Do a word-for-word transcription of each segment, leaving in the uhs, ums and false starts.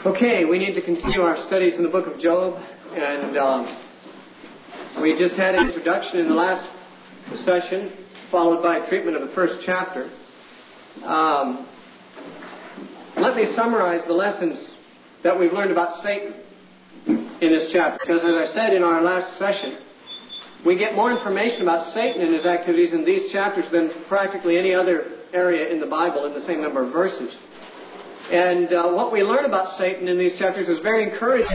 Okay, we need to continue our studies in the book of Job, and um, we just had an introduction in the last session, followed by a treatment of the first chapter. Um, let me summarize the lessons that we've learned about Satan in this chapter, because as I said in our last session, we get more information about Satan and his activities in these chapters than practically any other area in the Bible in the same number of verses. And uh, what we learn about Satan in these chapters is very encouraging.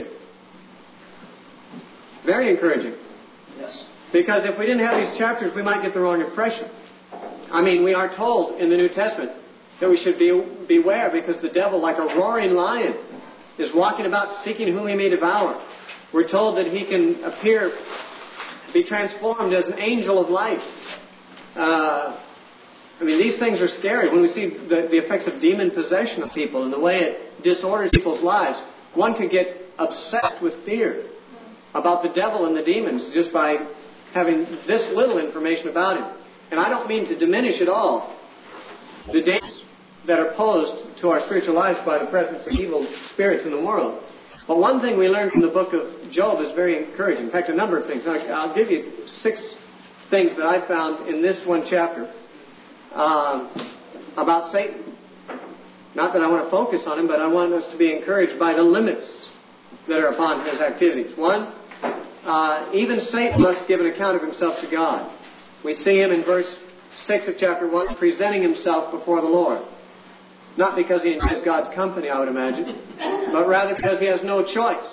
Very encouraging. Yes. Because if we didn't have these chapters, we might get the wrong impression. I mean, we are told in the New Testament that we should be beware because the devil, like a roaring lion, is walking about seeking whom he may devour. We're told that he can appear, be transformed as an angel of light. Uh, I mean, these things are scary. When we see the, the effects of demon possession of people and the way it disorders people's lives, one could get obsessed with fear about the devil and the demons just by having this little information about him. And I don't mean to diminish at all the dangers that are posed to our spiritual lives by the presence of evil spirits in the world. But one thing we learned from the book of Job is very encouraging. In fact, a number of things. I'll give you six things that I found in this one chapter. Um, about Satan. Not that I want to focus on him, but I want us to be encouraged by the limits that are upon his activities. One, uh, even Satan must give an account of himself to God. We see him in verse six of chapter one, presenting himself before the Lord. Not because he enjoys God's company, I would imagine, but rather because he has no choice.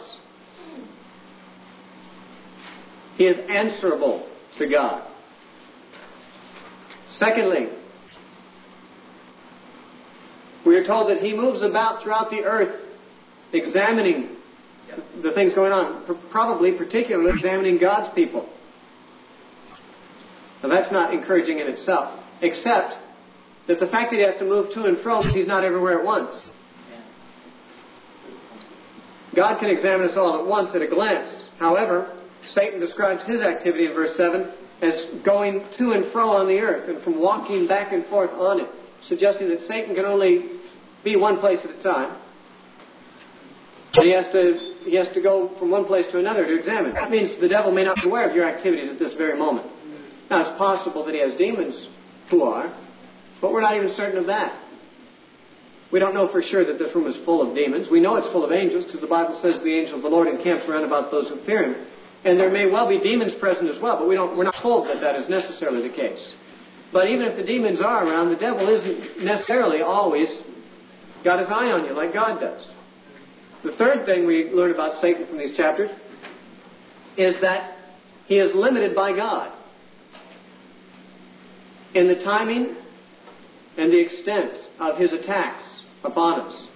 He is answerable to God. Secondly, we are told that he moves about throughout the earth examining the things going on, probably particularly examining God's people. Now that's not encouraging in itself, except that the fact that he has to move to and fro means he's not everywhere at once. God can examine us all at once at a glance. However, Satan describes his activity in verse seven as going to and fro on the earth and from walking back and forth on it, suggesting that Satan can only be one place at a time. And he has to he has to go from one place to another to examine. That means the devil may not be aware of your activities at this very moment. Now, it's possible that he has demons who are, but we're not even certain of that. We don't know for sure that this room is full of demons. We know it's full of angels because the Bible says the angel of the Lord encamps around about those who fear him. And there may well be demons present as well, but we don't, we're not told that that is necessarily the case. But even if the demons are around, the devil isn't necessarily always got his eye on you like God does. The third thing we learn about Satan from these chapters is that he is limited by God in the timing and the extent of his attacks upon us.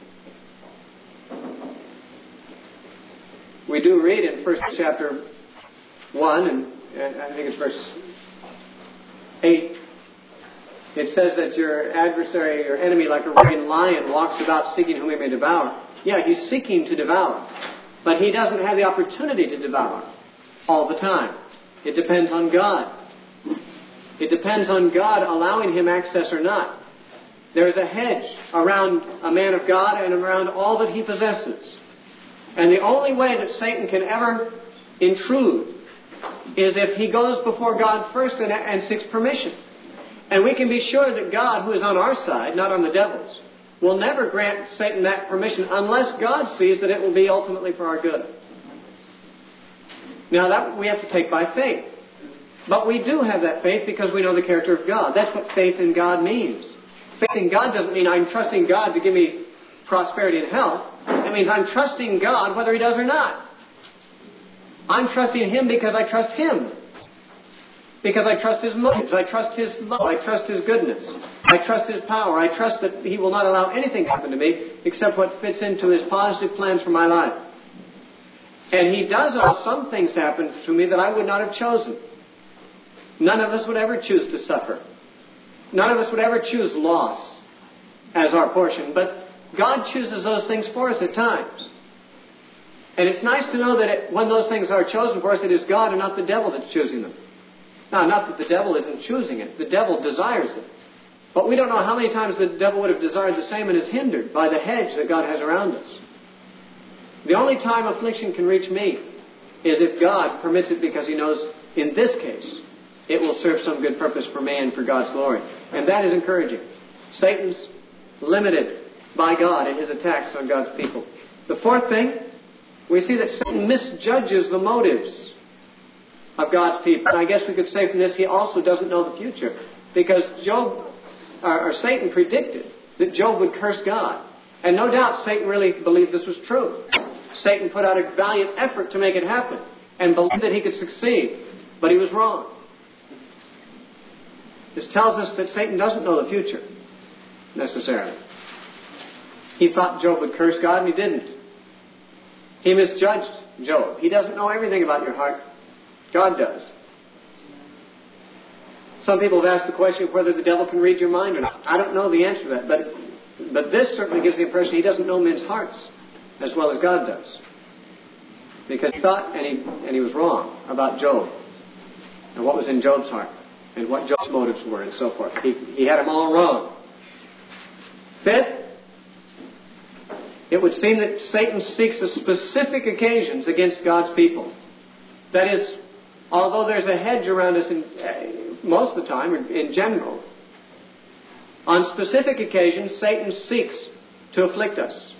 We do read in first chapter one, and, and I think it's verse eight, it says that your adversary, your enemy, like a roaring lion, walks about seeking whom he may devour. Yeah, he's seeking to devour, but he doesn't have the opportunity to devour all the time. It depends on God. It depends on God allowing him access or not. There is a hedge around a man of God and around all that he possesses. And the only way that Satan can ever intrude is if he goes before God first and, and seeks permission. And we can be sure that God, who is on our side, not on the devil's, will never grant Satan that permission unless God sees that it will be ultimately for our good. Now that we have to take by faith. But we do have that faith because we know the character of God. That's what faith in God means. Faith in God doesn't mean I'm trusting God to give me prosperity and health. It means I'm trusting God whether he does or not. I'm trusting him because I trust him. Because I trust his motives. I trust his love. I trust his goodness. I trust his power. I trust that he will not allow anything to happen to me except what fits into his positive plans for my life. And he does allow some things to happen to me that I would not have chosen. None of us would ever choose to suffer. None of us would ever choose loss as our portion. But God chooses those things for us at times. And it's nice to know that it, when those things are chosen for us, it is God and not the devil that's choosing them. Now, not that the devil isn't choosing it. The devil desires it. But we don't know how many times the devil would have desired the same and is hindered by the hedge that God has around us. The only time affliction can reach me is if God permits it because He knows, in this case, it will serve some good purpose for man for God's glory. And that is encouraging. Satan's limited by God in his attacks on God's people. The fourth thing, we see that Satan misjudges the motives of God's people. And I guess we could say from this, he also doesn't know the future. Because Job, or, or Satan predicted that Job would curse God. And no doubt Satan really believed this was true. Satan put out a valiant effort to make it happen and believed that he could succeed. But he was wrong. This tells us that Satan doesn't know the future, necessarily. He thought Job would curse God, and he didn't. He misjudged Job. He doesn't know everything about your heart. God does. Some people have asked the question of whether the devil can read your mind or not. I don't know the answer to that, but, but this certainly gives the impression he doesn't know men's hearts as well as God does. Because he thought, and he, and he was wrong about Job and what was in Job's heart and what Job's motives were and so forth. He, he had them all wrong. Fifth, it would seem that Satan seeks a specific occasions against God's people. That is, although there's a hedge around us in, uh, most of the time, in general, on specific occasions, Satan seeks to afflict us.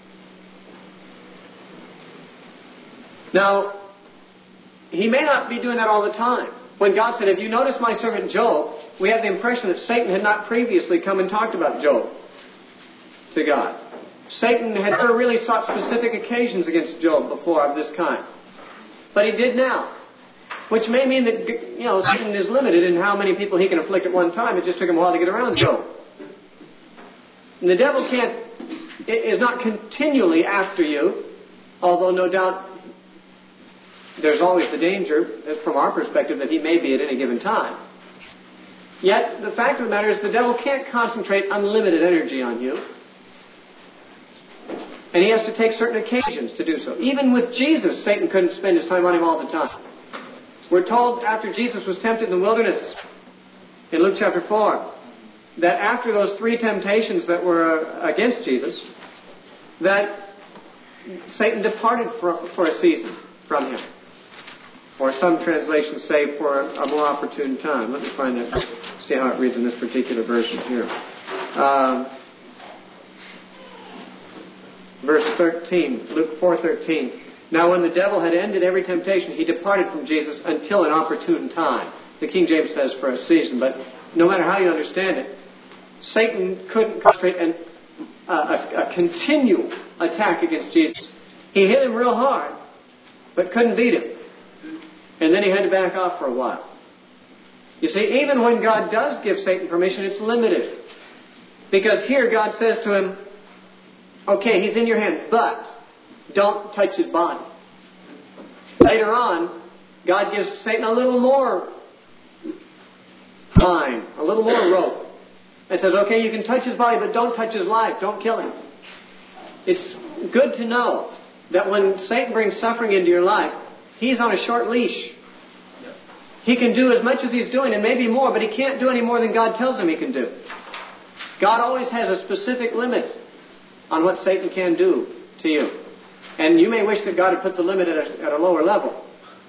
Now, he may not be doing that all the time. When God said, "Have you noticed my servant Job?" we have the impression that Satan had not previously come and talked about Job to God. Satan had never really sought specific occasions against Job before of this kind. But he did now. Which may mean that, you know, Satan is limited in how many people he can afflict at one time. It just took him a while to get around Job. And the devil can't, is not continually after you, although no doubt there's always the danger, from our perspective, that he may be at any given time. Yet, the fact of the matter is the devil can't concentrate unlimited energy on you. And he has to take certain occasions to do so. Even with Jesus, Satan couldn't spend his time on him all the time. We're told after Jesus was tempted in the wilderness, in Luke chapter four, that after those three temptations that were against Jesus, that Satan departed for, for a season from him. Or some translations say for a, a more opportune time. Let me find that, see how it reads in this particular version here. Um, verse thirteen, Luke four thirteen. Now when the devil had ended every temptation, he departed from Jesus until an opportune time. The King James says for a season, but no matter how you understand it, Satan couldn't concentrate an, uh, a, a continual attack against Jesus. He hit him real hard, but couldn't beat him. And then he had to back off for a while. You see, even when God does give Satan permission, it's limited. Because here God says to him, okay, he's in your hand, but don't touch his body. Later on, God gives Satan a little more line, a little more rope. And says, okay, you can touch his body, but don't touch his life. Don't kill him. It's good to know that when Satan brings suffering into your life, he's on a short leash. He can do as much as he's doing, and maybe more, but he can't do any more than God tells him he can do. God always has a specific limit on what Satan can do to you. And you may wish that God had put the limit at a, at a lower level.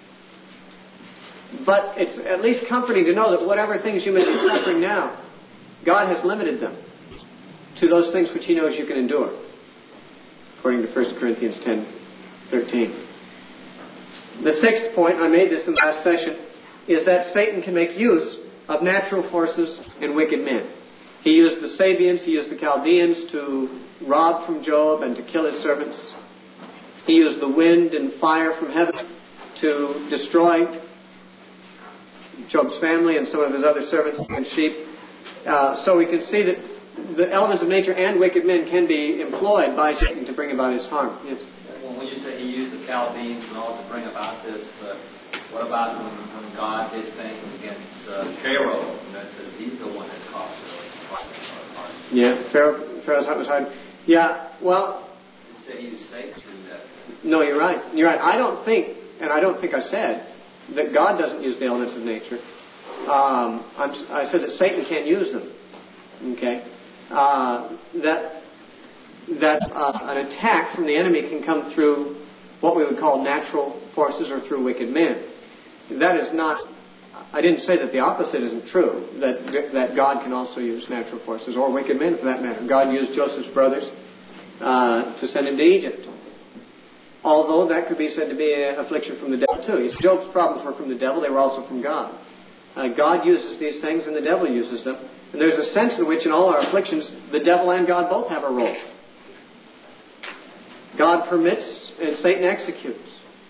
But it's at least comforting to know that whatever things you may be suffering now, God has limited them to those things which He knows you can endure. According to First Corinthians ten thirteen. The sixth point, I made this in the last session, is that Satan can make use of natural forces and wicked men. He used the Sabians, he used the Chaldeans to rob from Job and to kill his servants. He used the wind and fire from heaven to destroy Job's family and some of his other servants and sheep. Uh, so we can see that the elements of nature and wicked men can be employed by Satan to bring about his harm. Yes? Well, when you say he used the Chaldeans and all to bring about this, uh, what about when, when God did things against uh, Pharaoh? You know, it says he's the one that caused Pharaoh's heart. Yeah, Pharaoh, Pharaoh's heart was hard. Yeah, well... You say he used Satan to do that. No, you're right. You're right. I don't think, and I don't think I said, that God doesn't use the elements of nature. Um, I'm, I said that Satan can't use them. Okay? Uh, that that uh, an attack from the enemy can come through what we would call natural forces or through wicked men. That is not, I didn't say that the opposite isn't true, that that God can also use natural forces, or wicked men for that matter. God used Joseph's brothers uh, to send him to Egypt. Although that could be said to be an affliction from the devil too. Job's problems were from the devil, they were also from God. Uh, God uses these things and the devil uses them. And there's a sense in which in all our afflictions, the devil and God both have a role. God permits and Satan executes.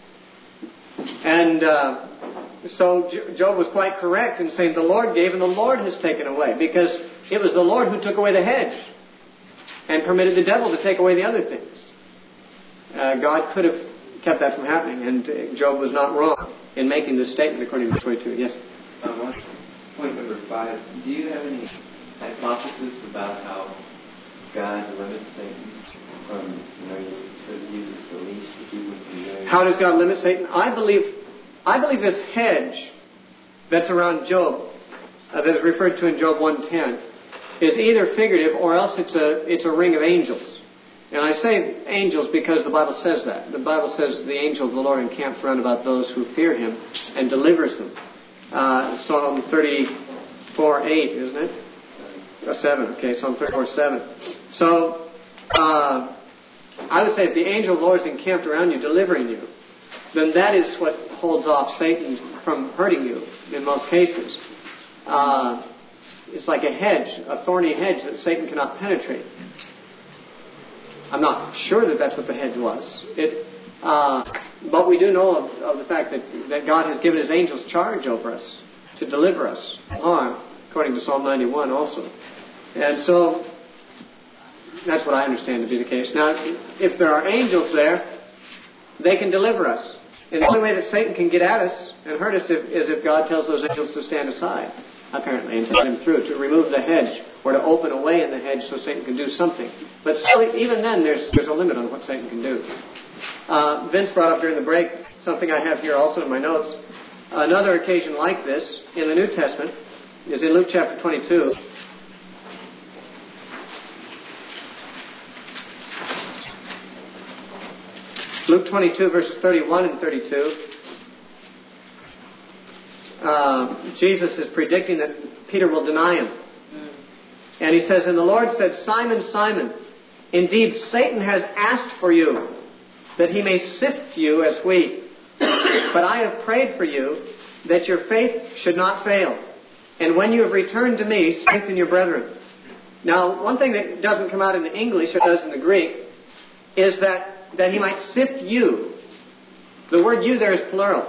And uh, so Job was quite correct in saying the Lord gave and the Lord has taken away, because it was the Lord who took away the hedge and permitted the devil to take away the other things. Uh, God could have kept that from happening, and Job was not wrong in making this statement according to twenty-two. Yes? Uh, point number five. Do you have any hypothesis about how God limits Satan from, you know, he sort of uses the leash to keep him from doing? How does God limit Satan? I believe, I believe this hedge that's around Job, uh, that is referred to in Job one ten, is either figurative or else it's a it's a ring of angels. And I say angels because the Bible says that. The Bible says the angel of the Lord encamps round about those who fear him and delivers them. Uh, Psalm thirty-four eight, isn't it? Seven. Uh, seven, okay, Psalm thirty-four seven. So, uh, I would say if the angel of the Lord is encamped around you, delivering you, then that is what holds off Satan from hurting you in most cases. Uh, it's like a hedge, a thorny hedge that Satan cannot penetrate. I'm not sure that that's what the hedge was. It, uh, but we do know of, of the fact that, that God has given his angels charge over us to deliver us from harm, according to Psalm ninety-one also. And so, that's what I understand to be the case. Now, if there are angels there, they can deliver us. And the only way that Satan can get at us and hurt us if, is if God tells those angels to stand aside, apparently, and to let him through, to remove the hedge, or to open a way in the hedge so Satan can do something. But still, even then, there's there's a limit on what Satan can do. Uh, Vince brought up during the break something I have here also in my notes. Another occasion like this in the New Testament is in Luke chapter twenty-two. Luke twenty-two, verses thirty-one and thirty-two. Uh, Jesus is predicting that Peter will deny him. And he says, and the Lord said, Simon, Simon, indeed Satan has asked for you, that he may sift you as wheat. But I have prayed for you, that your faith should not fail. And when you have returned to me, strengthen your brethren. Now, one thing that doesn't come out in the English, it does in the Greek, is that, that he might sift you. The word you there is plural.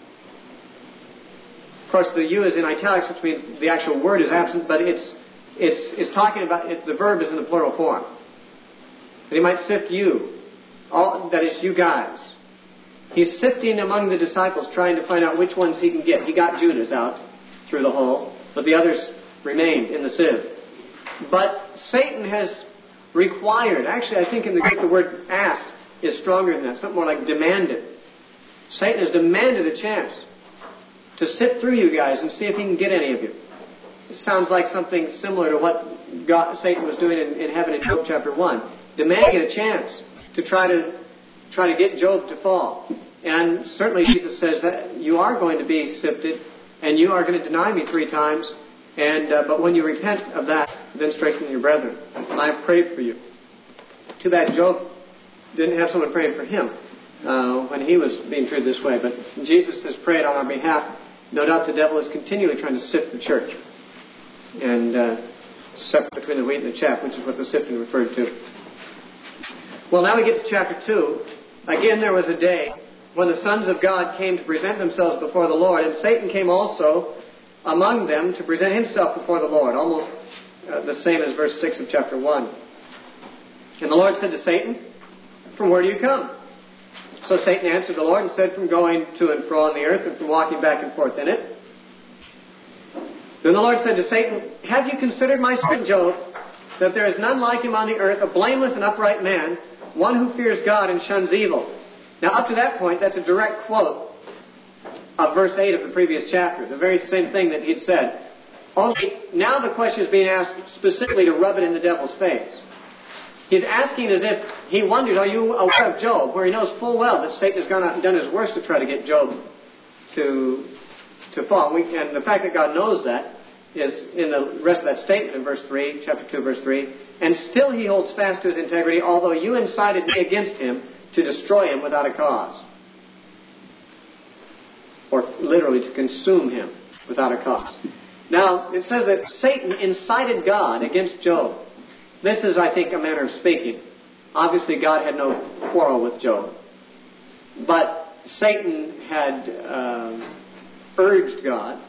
Of course, the you is in italics, which means the actual word is absent, but it's It's, it's talking about, it, the verb is in the plural form. That he might sift you. All, that is, you guys. He's sifting among the disciples, trying to find out which ones he can get. He got Judas out through the hole, but the others remained in the sieve. But Satan has required, actually I think in the Greek the word asked is stronger than that, something more like demanded. Satan has demanded a chance to sift through you guys and see if he can get any of you. It sounds like something similar to what God, Satan was doing in, in heaven in Job chapter one, demanding a chance to try to try to get Job to fall. And certainly Jesus says that you are going to be sifted, and you are going to deny me three times. And uh, but when you repent of that, then strengthen your brethren. And I have prayed for you. Too bad Job didn't have someone praying for him uh, when he was being treated this way. But Jesus has prayed on our behalf. No doubt the devil is continually trying to sift the church and uh, separate between the wheat and the chaff, which is what the sifting referred to. Well, now we get to chapter two. Again, there was a day when the sons of God came to present themselves before the Lord, and Satan came also among them to present himself before the Lord, almost uh, the same as verse six of chapter one. And the Lord said to Satan, from where do you come? So Satan answered the Lord and said, from going to and fro on the earth and from walking back and forth in it. Then the Lord said to Satan, have you considered my servant Job, that there is none like him on the earth, a blameless and upright man, one who fears God and shuns evil? Now up to that point, that's a direct quote of verse eight of the previous chapter, the very same thing that he'd said. Only now the question is being asked specifically to rub it in the devil's face. He's asking as if he wonders, are you aware of Job? Where he knows full well that Satan has gone out and done his worst to try to get Job to to fall. We, and the fact that God knows that is in the rest of that statement in verse three, chapter two, verse three. And still he holds fast to his integrity, although you incited me against him to destroy him without a cause. Or literally to consume him without a cause. Now, it says that Satan incited God against Job. This is, I think, a manner of speaking. Obviously, God had no quarrel with Job. But Satan had um, urged God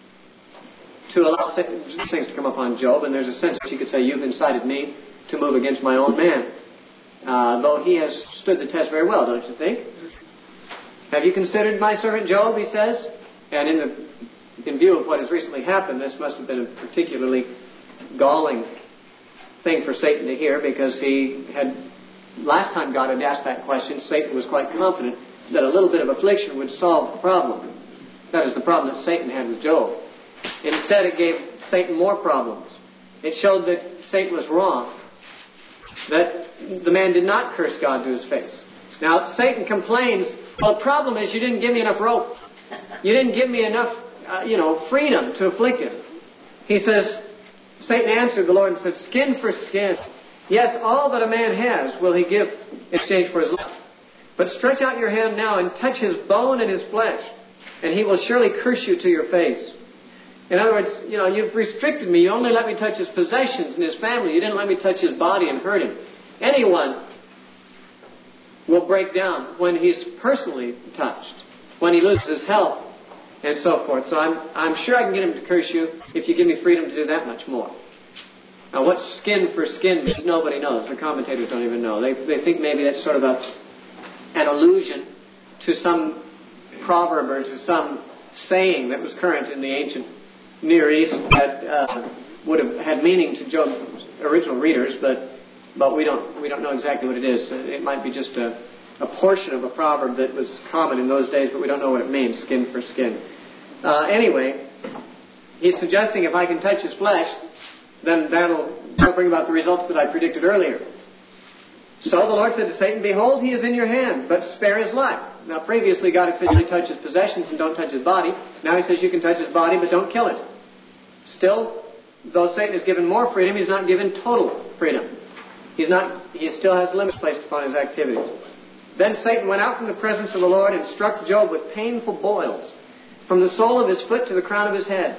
to allow things to come upon Job, and there's a sense that you could say, you've incited me to move against my own man. Uh, though he has stood the test very well, don't you think? Have you considered my servant Job, he says? And in the in view of what has recently happened, this must have been a particularly galling thing for Satan to hear, because he had, last time God had asked that question, Satan was quite confident that a little bit of affliction would solve the problem. That is the problem that Satan had with Job. Instead, it gave Satan more problems. It showed that Satan was wrong, that the man did not curse God to his face. Now, Satan complains, well, the problem is you didn't give me enough rope. You didn't give me enough, uh, you know, freedom to afflict him. He says, Satan answered the Lord and said, skin for skin. Yes, all that a man has will he give in exchange for his life. But stretch out your hand now and touch his bone and his flesh, and he will surely curse you to your face. In other words, you know, you've restricted me. You only let me touch his possessions and his family. You didn't let me touch his body and hurt him. Anyone will break down when he's personally touched, when he loses health, and so forth. So I'm, I'm sure I can get him to curse you if you give me freedom to do that much more. Now, what skin for skin means, nobody knows. The commentators don't even know. They, they think maybe that's sort of a, an allusion to some proverb or to some saying that was current in the ancient Near East that uh, would have had meaning to Job's original readers, but but we don't we don't know exactly what it is. It might be just a, a portion of a proverb that was common in those days, but we don't know what it means, skin for skin. Uh, anyway, he's suggesting if I can touch his flesh, then that'll, that'll bring about the results that I predicted earlier. So the Lord said to Satan, behold, he is in your hand, but spare his life. Now previously God had said you touch his possessions and don't touch his body. Now he says you can touch his body, but don't kill it. Still, though Satan is given more freedom, he's not given total freedom. He's not. He still has limits placed upon his activities. Then Satan went out from the presence of the Lord and struck Job with painful boils, from the sole of his foot to the crown of his head.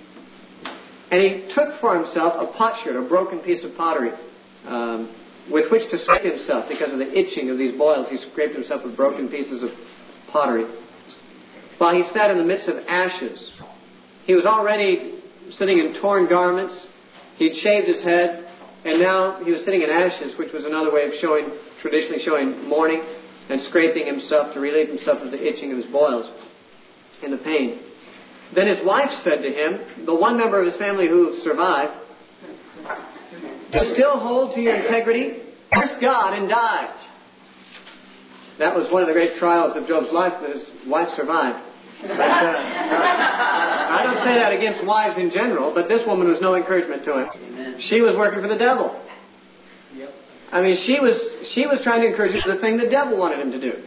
And he took for himself a potsherd, a broken piece of pottery, um, with which to scrape himself. Because of the itching of these boils, he scraped himself with broken pieces of pottery. While he sat in the midst of ashes, he was already sitting in torn garments. He'd shaved his head, and now he was sitting in ashes, which was another way of showing, traditionally showing mourning, and scraping himself to relieve himself of the itching of his boils and the pain. Then his wife said to him, the one member of his family who survived, still hold to your integrity, curse God and die. That was one of the great trials of Job's life, that his wife survived. But, uh, I don't say that against wives in general, but this woman was no encouragement to him. Amen. She was working for the devil. Yep. I mean, she was she was trying to encourage him to the thing the devil wanted him to do.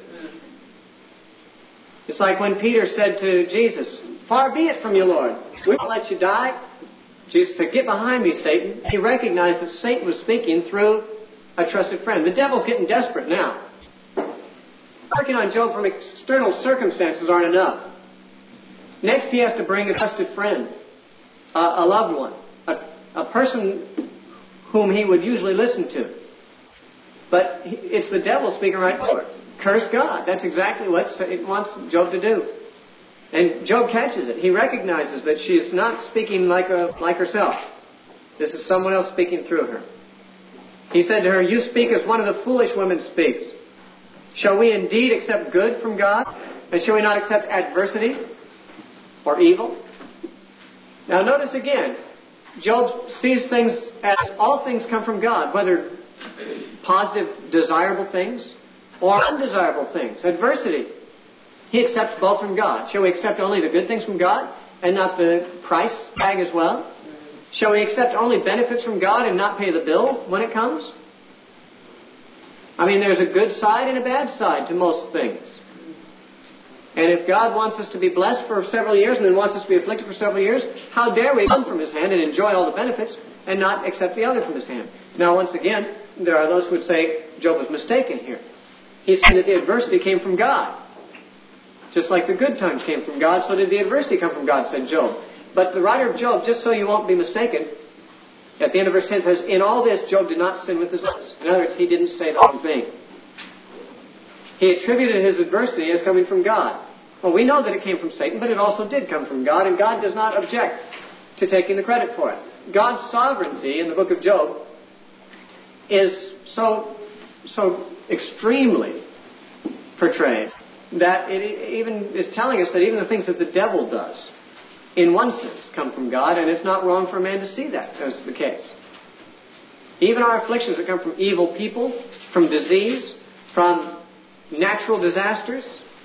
It's like when Peter said to Jesus, far be it from you, Lord. We won't let you die. Jesus said, get behind me, Satan. He recognized that Satan was speaking through a trusted friend. The devil's getting desperate now. Working on Job from external circumstances aren't enough. Next, he has to bring a trusted friend, a, a loved one, a, a person whom he would usually listen to. But it's the devil speaking right forward. Curse God. That's exactly what it wants Job to do. And Job catches it. He recognizes that she is not speaking like a, like herself. This is someone else speaking through her. He said to her, you speak as one of the foolish women speaks. Shall we indeed accept good from God? And shall we not accept adversity or evil? Now notice again, Job sees things as all things come from God, whether positive, desirable things or undesirable things, adversity. He accepts both from God. Shall we accept only the good things from God and not the price tag as well? Shall we accept only benefits from God and not pay the bill when it comes? I mean, there's a good side and a bad side to most things. And if God wants us to be blessed for several years and then wants us to be afflicted for several years, how dare we come from His hand and enjoy all the benefits and not accept the other from His hand? Now, once again, there are those who would say Job was mistaken here. He said that the adversity came from God. Just like the good times came from God, so did the adversity come from God, said Job. But the writer of Job, just so you won't be mistaken, at the end of verse ten says, in all this, Job did not sin with his lips. In other words, he didn't say the wrong thing. He attributed his adversity as coming from God. Well, we know that it came from Satan, but it also did come from God, and God does not object to taking the credit for it. God's sovereignty in the book of Job is so, so extremely portrayed that it even is telling us that even the things that the devil does, in one sense, come from God, and it's not wrong for a man to see that as the case. Even our afflictions that come from evil people, from disease, from natural disasters,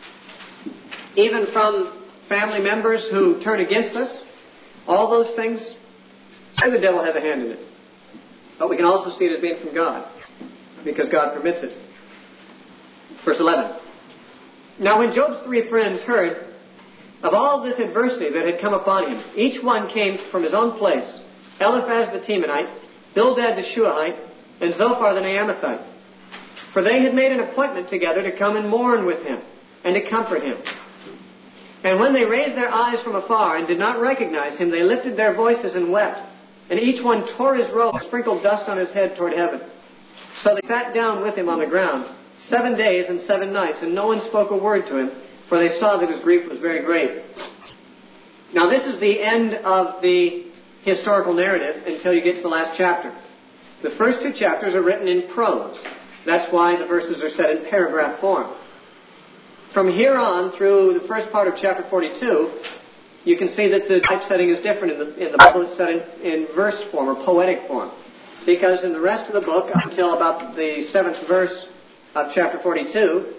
even from family members who turn against us, all those things, the devil has a hand in it. But we can also see it as being from God, because God permits it. Verse eleven. Now when Job's three friends heard of all this adversity that had come upon him, each one came from his own place, Eliphaz the Temanite, Bildad the Shuahite, and Zophar the Naamathite. For they had made an appointment together to come and mourn with him, and to comfort him. And when they raised their eyes from afar and did not recognize him, they lifted their voices and wept. And each one tore his robe and sprinkled dust on his head toward heaven. So they sat down with him on the ground, seven days and seven nights, and no one spoke a word to him, for they saw that his grief was very great. Now this is the end of the historical narrative until you get to the last chapter. The first two chapters are written in prose. That's why the verses are set in paragraph form. From here on, through the first part of chapter forty-two, you can see that the typesetting is different. In the, in the Bible, it's set in, in verse form or poetic form. Because in the rest of the book, until about the seventh verse of chapter forty-two,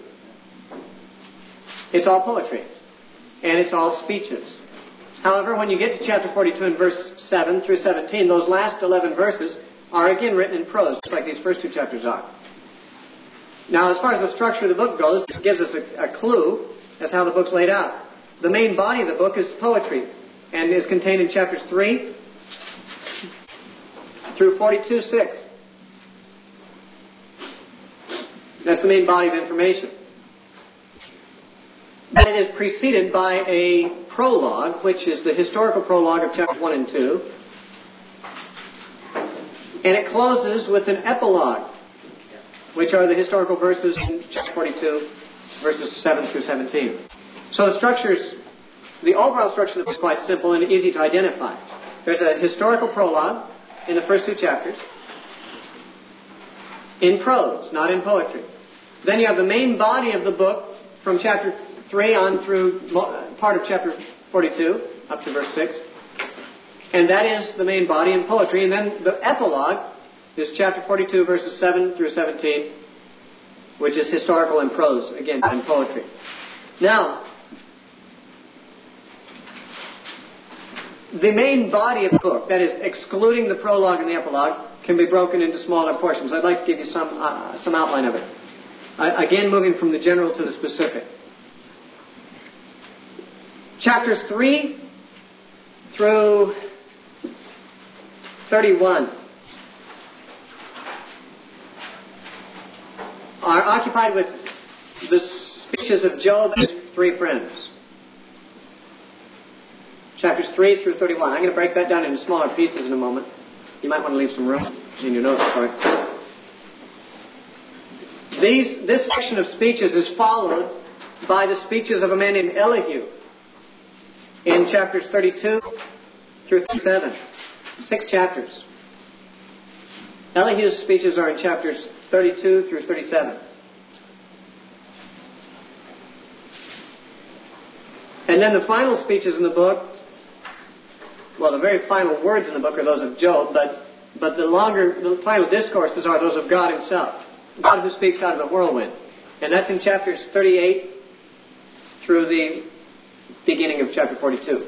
it's all poetry. And it's all speeches. However, when you get to chapter forty-two and verse seven through seventeen, those last eleven verses are again written in prose, just like these first two chapters are. Now, as far as the structure of the book goes, it gives us a, a clue as how the book's laid out. The main body of the book is poetry and is contained in chapters three through forty-two six. That's the main body of information. And it is preceded by a prologue, which is the historical prologue of chapters one and two. And it closes with an epilogue, which are the historical verses in chapter forty-two, verses seven through seventeen. So the structures, the overall structure of the book is quite simple and easy to identify. There's a historical prologue in the first two chapters, in prose, not in poetry. Then you have the main body of the book from chapter three on through part of chapter forty-two, up to verse six. And that is the main body in poetry. And then the epilogue is chapter forty-two, verses seven through seventeen, which is historical and prose, again, in poetry. Now, the main body of the book, that is, excluding the prologue and the epilogue, can be broken into smaller portions. I'd like to give you some uh, some outline of it. Uh, again, moving from the general to the specific. Chapters three through thirty-one are occupied with the speeches of Job and his three friends. Chapters three through thirty-one. I'm going to break that down into smaller pieces in a moment. You might want to leave some room in your notes for it. These, this section of speeches is followed by the speeches of a man named Elihu in chapters thirty-two through thirty-seven. Six chapters. Elihu's speeches are in chapters thirty-two through thirty-seven. And then the final speeches in the book, well, the very final words in the book are those of Job, but, but the longer, the final discourses are those of God Himself. God who speaks out of the whirlwind. And that's in chapters thirty-eight through the beginning of chapter forty-two.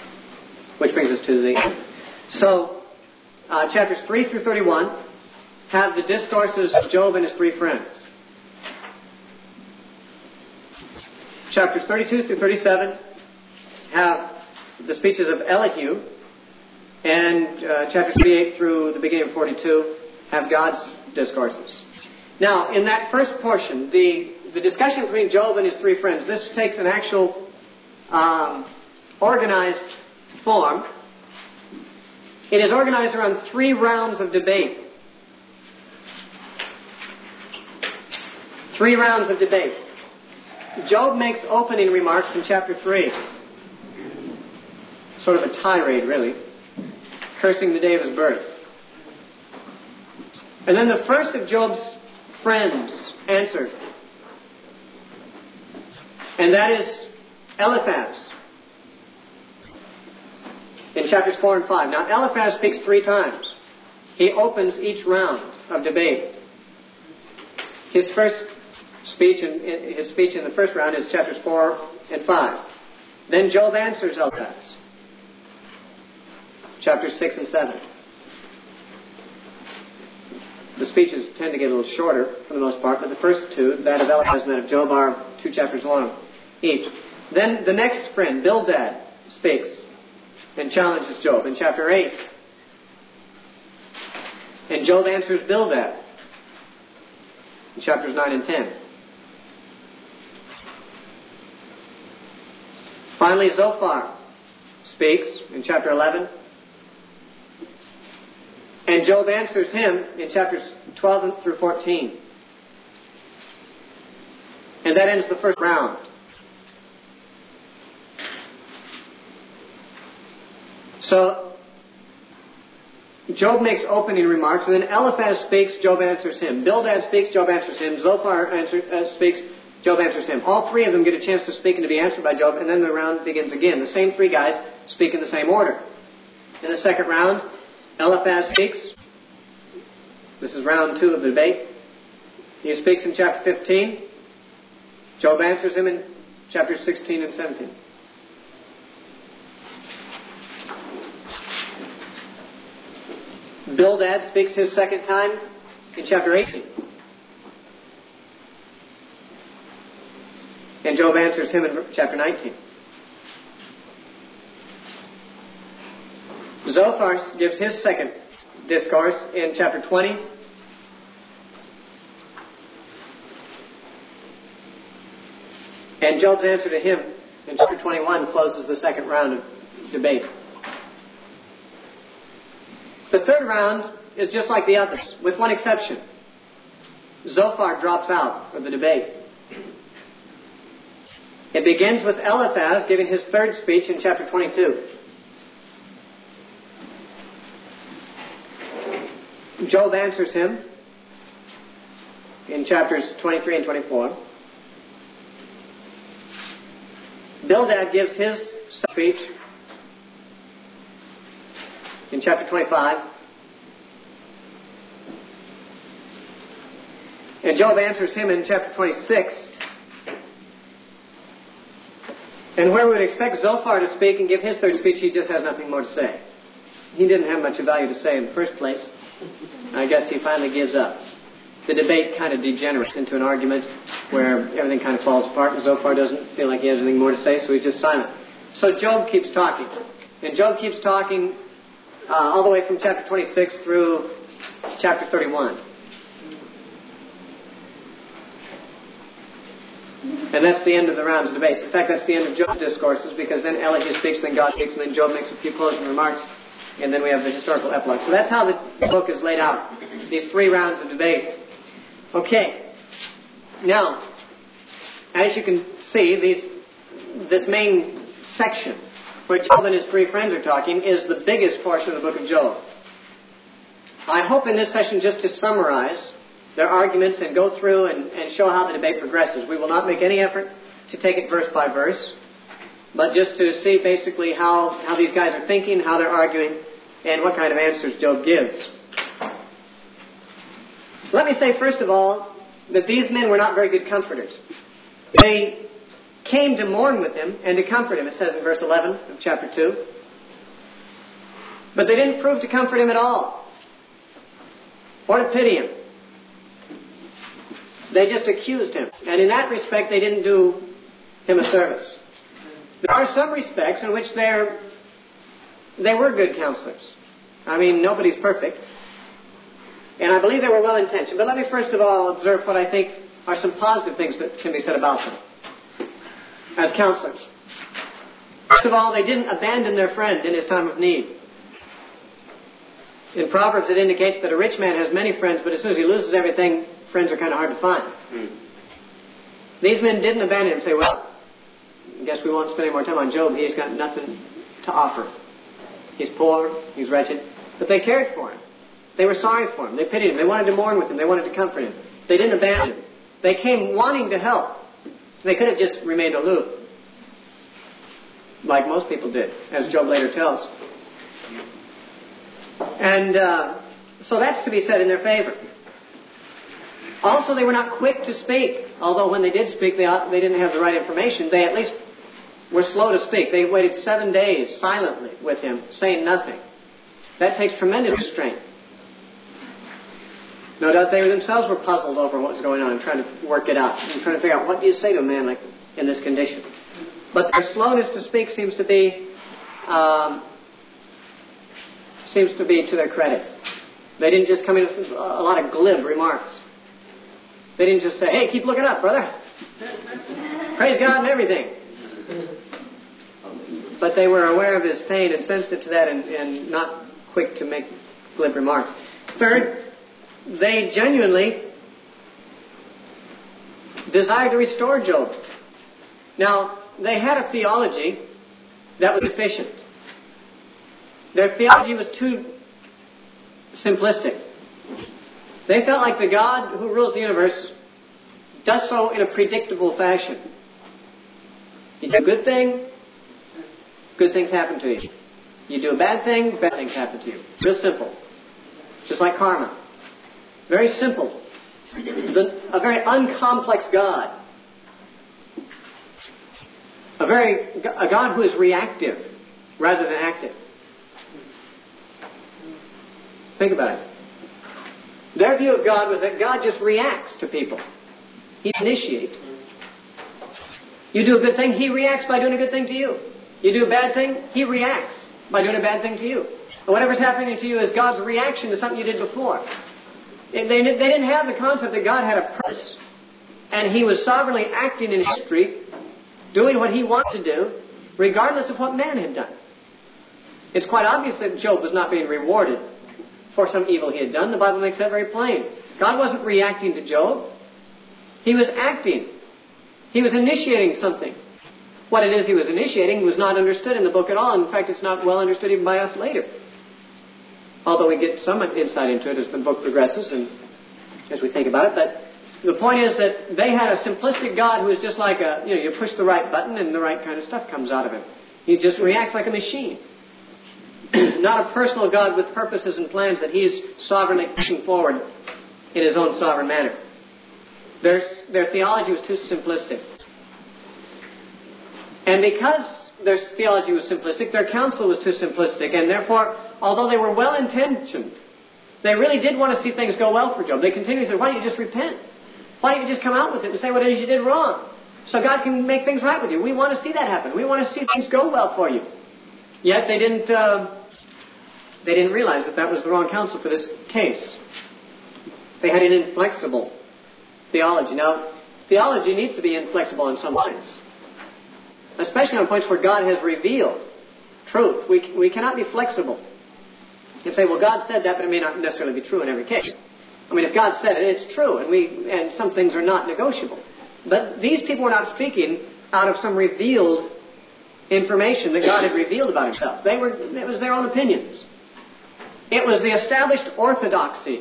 Which brings us to the end. So, uh, chapters three through thirty-one have the discourses of Job and his three friends. Chapters thirty-two through thirty-seven have the speeches of Elihu, and uh, chapters thirty-eight through the beginning of forty-two have God's discourses. Now, in that first portion, the, the discussion between Job and his three friends, this takes an actual um, organized form. It is organized around three rounds of debate. Three rounds of debate. Job makes opening remarks in chapter three. Sort of a tirade, really. Cursing the day of his birth. And then the first of Job's friends answered. And that is Eliphaz. In chapters four and five. Now, Eliphaz speaks three times. He opens each round of debate. His first speech, in, his speech in the first round is chapters four and five. Then Job answers Eliphaz. Chapters six and seven. The speeches tend to get a little shorter for the most part, but the first two, that of Eliphaz and that of Job, are two chapters long each. Then the next friend, Bildad, speaks and challenges Job in chapter eight. And Job answers Bildad in chapters nine and ten. Finally, Zophar speaks in chapter eleven. And Job answers him in chapters twelve through fourteen. And that ends the first round. So, Job makes opening remarks, and then Eliphaz speaks, Job answers him. Bildad speaks, Job answers him. Zophar answer, uh, speaks, Job answers him. All three of them get a chance to speak and to be answered by Job, and then the round begins again. The same three guys speak in the same order. In the second round, Eliphaz speaks. This is round two of the debate. He speaks in chapter fifteen. Job answers him in chapters sixteen and seventeen. Bildad speaks his second time in chapter eighteen. And Job answers him in chapter nineteen. Zophar gives his second discourse in chapter twenty. And Job's answer to him in chapter twenty-one closes the second round of debate. The third round is just like the others, with one exception. Zophar drops out of the debate. It begins with Eliphaz giving his third speech in chapter twenty-two. Job answers him in chapters twenty-three and twenty-four. Bildad gives his speech in chapter twenty-five. And Job answers him in chapter twenty-six. And where we would expect Zophar to speak and give his third speech, he just has nothing more to say. He didn't have much of value to say in the first place. I guess he finally gives up. The debate kind of degenerates into an argument where everything kind of falls apart, and Zophar doesn't feel like he has anything more to say, so he's just silent. So Job keeps talking. And Job keeps talking uh, all the way from chapter twenty-six through chapter thirty-one. And that's the end of the rounds of debates. In fact, that's the end of Job's discourses, because then Elihu speaks, then God speaks, and then Job makes a few closing remarks, and then we have the historical epilogue. So that's how the book is laid out, these three rounds of debate. Okay. Now, as you can see, these, this main section where Job and his three friends are talking is the biggest portion of the book of Job. I hope in this session just to summarize their arguments and go through and, and show how the debate progresses. We will not make any effort to take it verse by verse, but just to see basically how, how these guys are thinking, how they're arguing, and what kind of answers Job gives. Let me say, first of all, that these men were not very good comforters. They came to mourn with him and to comfort him, it says in verse eleven of chapter two. But they didn't prove to comfort him at all. or to pity him. They just accused him. And in that respect, they didn't do him a service. There are some respects in which they're, they were good counselors. I mean, nobody's perfect. And I believe they were well-intentioned. But let me first of all observe what I think are some positive things that can be said about them as counselors. First of all, they didn't abandon their friend in his time of need. In Proverbs, it indicates that a rich man has many friends, but as soon as he loses everything, friends are kind of hard to find. Mm. These men didn't abandon him and say, well, I guess we won't spend any more time on Job. He's got nothing to offer. He's poor. He's wretched. But they cared for him. They were sorry for him. They pitied him. They wanted to mourn with him. They wanted to comfort him. They didn't abandon him. They came wanting to help. They could have just remained aloof, like most people did, as Job later tells. And uh, so that's to be said in their favor. Also, they were not quick to speak. Although when they did speak, they, they didn't have the right information. They at least were slow to speak. They waited seven days silently with him, saying nothing. That takes tremendous restraint. No doubt they themselves were puzzled over what was going on and trying to work it out and trying to figure out what do you say to a man like in this condition. But their slowness to speak seems to be um, seems to be to their credit. They didn't just come in with a lot of glib remarks. They didn't just say, hey, keep looking up, brother. Praise God and everything. But they were aware of his pain and sensitive to that and, and not quick to make glib remarks. Third, they genuinely desired to restore Job. Now, they had a theology that was deficient. Their theology was too simplistic. They felt like the God who rules the universe does so in a predictable fashion. You do a good thing, good things happen to you. You do a bad thing, bad things happen to you. Real simple. Just like karma. Very simple. The, a very uncomplex God. A very a God who is reactive rather than active. Think about it. Their view of God was that God just reacts to people. He initiates. You do a good thing, He reacts by doing a good thing to you. You do a bad thing, He reacts by doing a bad thing to you. And whatever's happening to you is God's reaction to something you did before. They, they didn't have the concept that God had a purpose and He was sovereignly acting in history, doing what He wanted to do, regardless of what man had done. It's quite obvious that Job was not being rewarded for some evil he had done. The Bible makes that very plain. God wasn't reacting to Job. He was acting. He was initiating something. What it is He was initiating was not understood in the book at all. In fact, it's not well understood even by us later. Although we get some insight into it as the book progresses and as we think about it. But the point is that they had a simplistic God who is just like a, you know, you push the right button and the right kind of stuff comes out of Him. He just reacts like a machine. Not a personal God with purposes and plans that He's sovereignly pushing forward in His own sovereign manner. Their, their theology was too simplistic. And because their theology was simplistic, their counsel was too simplistic, and therefore, although they were well-intentioned, they really did want to see things go well for Job. They continually said, why don't you just repent? Why don't you just come out with it and say what it is you did wrong? So God can make things right with you. We want to see that happen. We want to see things go well for you. Yet they didn't, uh, they didn't realize that that was the wrong counsel for this case. They had an inflexible theology. Now, theology needs to be inflexible in some points, especially on points where God has revealed truth. We, we cannot be flexible. You can say, well, God said that, but it may not necessarily be true in every case. I mean, if God said it, it's true, and we and some things are not negotiable. But these people were not speaking out of some revealed information that God had revealed about Himself. They were, it was their own opinions. It was the established orthodoxy.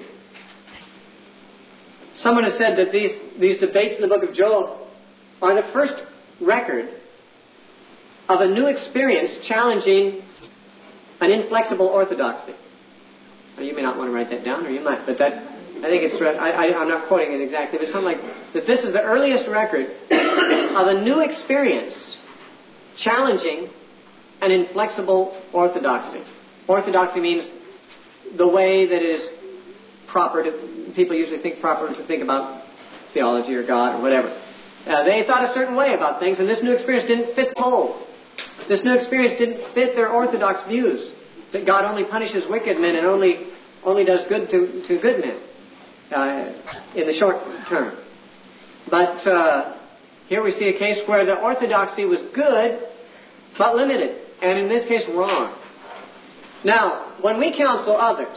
Someone has said that these, these debates in the book of Job are the first record of a new experience challenging an inflexible orthodoxy. Now, you may not want to write that down, or you might, but that's, I think it's, I, I, I'm not quoting it exactly, but something like that this is the earliest record of a new experience challenging an inflexible orthodoxy. Orthodoxy means the way that is proper to, people usually think proper to think about theology or God or whatever. Uh, they thought a certain way about things, and this new experience didn't fit the mold. This new experience didn't fit their orthodox views, that God only punishes wicked men and only only does good to, to good men uh, in the short term. But uh, here we see a case where the orthodoxy was good, but limited, and in this case wrong. Now, when we counsel others,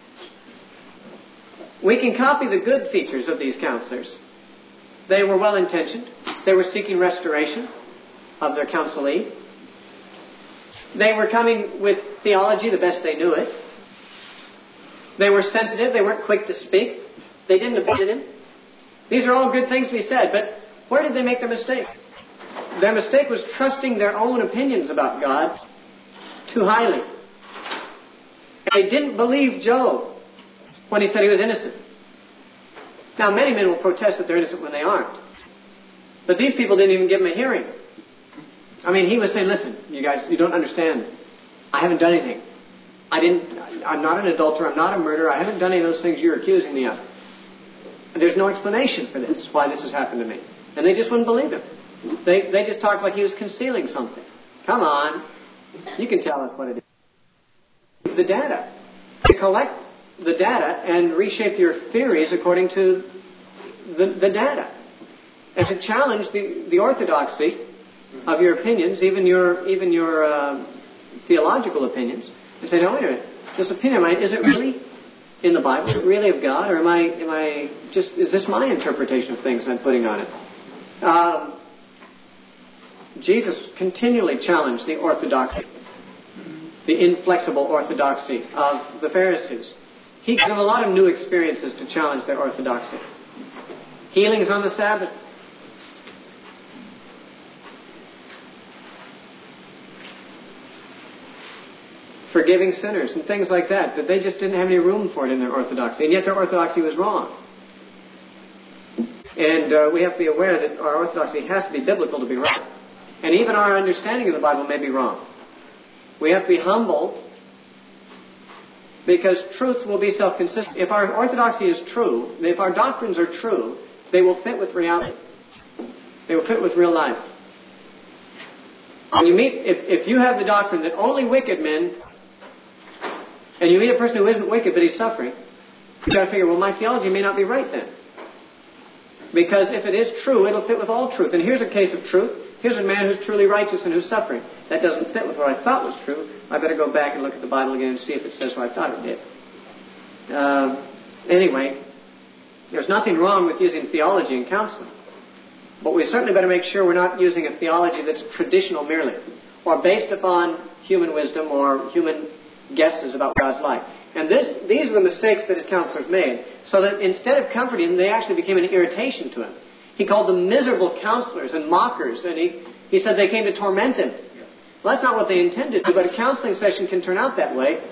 we can copy the good features of these counselors. They were well-intentioned. They were seeking restoration of their counselee. They were coming with theology the best they knew it. They were sensitive. They weren't quick to speak. They didn't abandon him. These are all good things to be said, but where did they make their mistake? Their mistake was trusting their own opinions about God too highly. And they didn't believe Job when he said he was innocent. Now, many men will protest that they're innocent when they aren't. But these people didn't even give him a hearing. I mean, he was saying, listen, you guys, you don't understand. I haven't done anything. I didn't, I'm not an adulterer. I'm not a murderer. I haven't done any of those things you're accusing me of. And there's no explanation for this, why this has happened to me. And they just wouldn't believe him. They, they just talked like he was concealing something. Come on. You can tell us what it is. The data. To collect the data and reshape your theories according to the, the data. And to challenge the, the orthodoxy of your opinions, even your even your uh, theological opinions, and say, no, wait a minute, this opinion of mine, is it really in the Bible? Is it really of God? Or am I, am I just, is this my interpretation of things I'm putting on it? Um, Jesus continually challenged the orthodoxy, the inflexible orthodoxy of the Pharisees. He gave them a lot of new experiences to challenge their orthodoxy. Healings on the Sabbath. Forgiving sinners and things like that, but they just didn't have any room for it in their orthodoxy, and yet their orthodoxy was wrong. And uh, we have to be aware that our orthodoxy has to be biblical to be right. And even our understanding of the Bible may be wrong. We have to be humble, because truth will be self-consistent. If our orthodoxy is true, if our doctrines are true, they will fit with reality. They will fit with real life. When you meet, if, if you have the doctrine that only wicked men, and you meet a person who isn't wicked but he's suffering, you've got to figure, well, my theology may not be right then. Because if it is true, it'll fit with all truth. And here's a case of truth. Here's a man who's truly righteous and who's suffering. That doesn't fit with what I thought was true. I better go back and look at the Bible again and see if it says what I thought it did. Uh, anyway, there's nothing wrong with using theology in counseling. But we certainly better make sure we're not using a theology that's traditional merely, or based upon human wisdom or human guesses about what God's like. And this, these are the mistakes that his counselors made, so that instead of comforting him, they actually became an irritation to him. He called them miserable counselors and mockers, and he, he said they came to torment him. Well, that's not what they intended, but a counseling session can turn out that way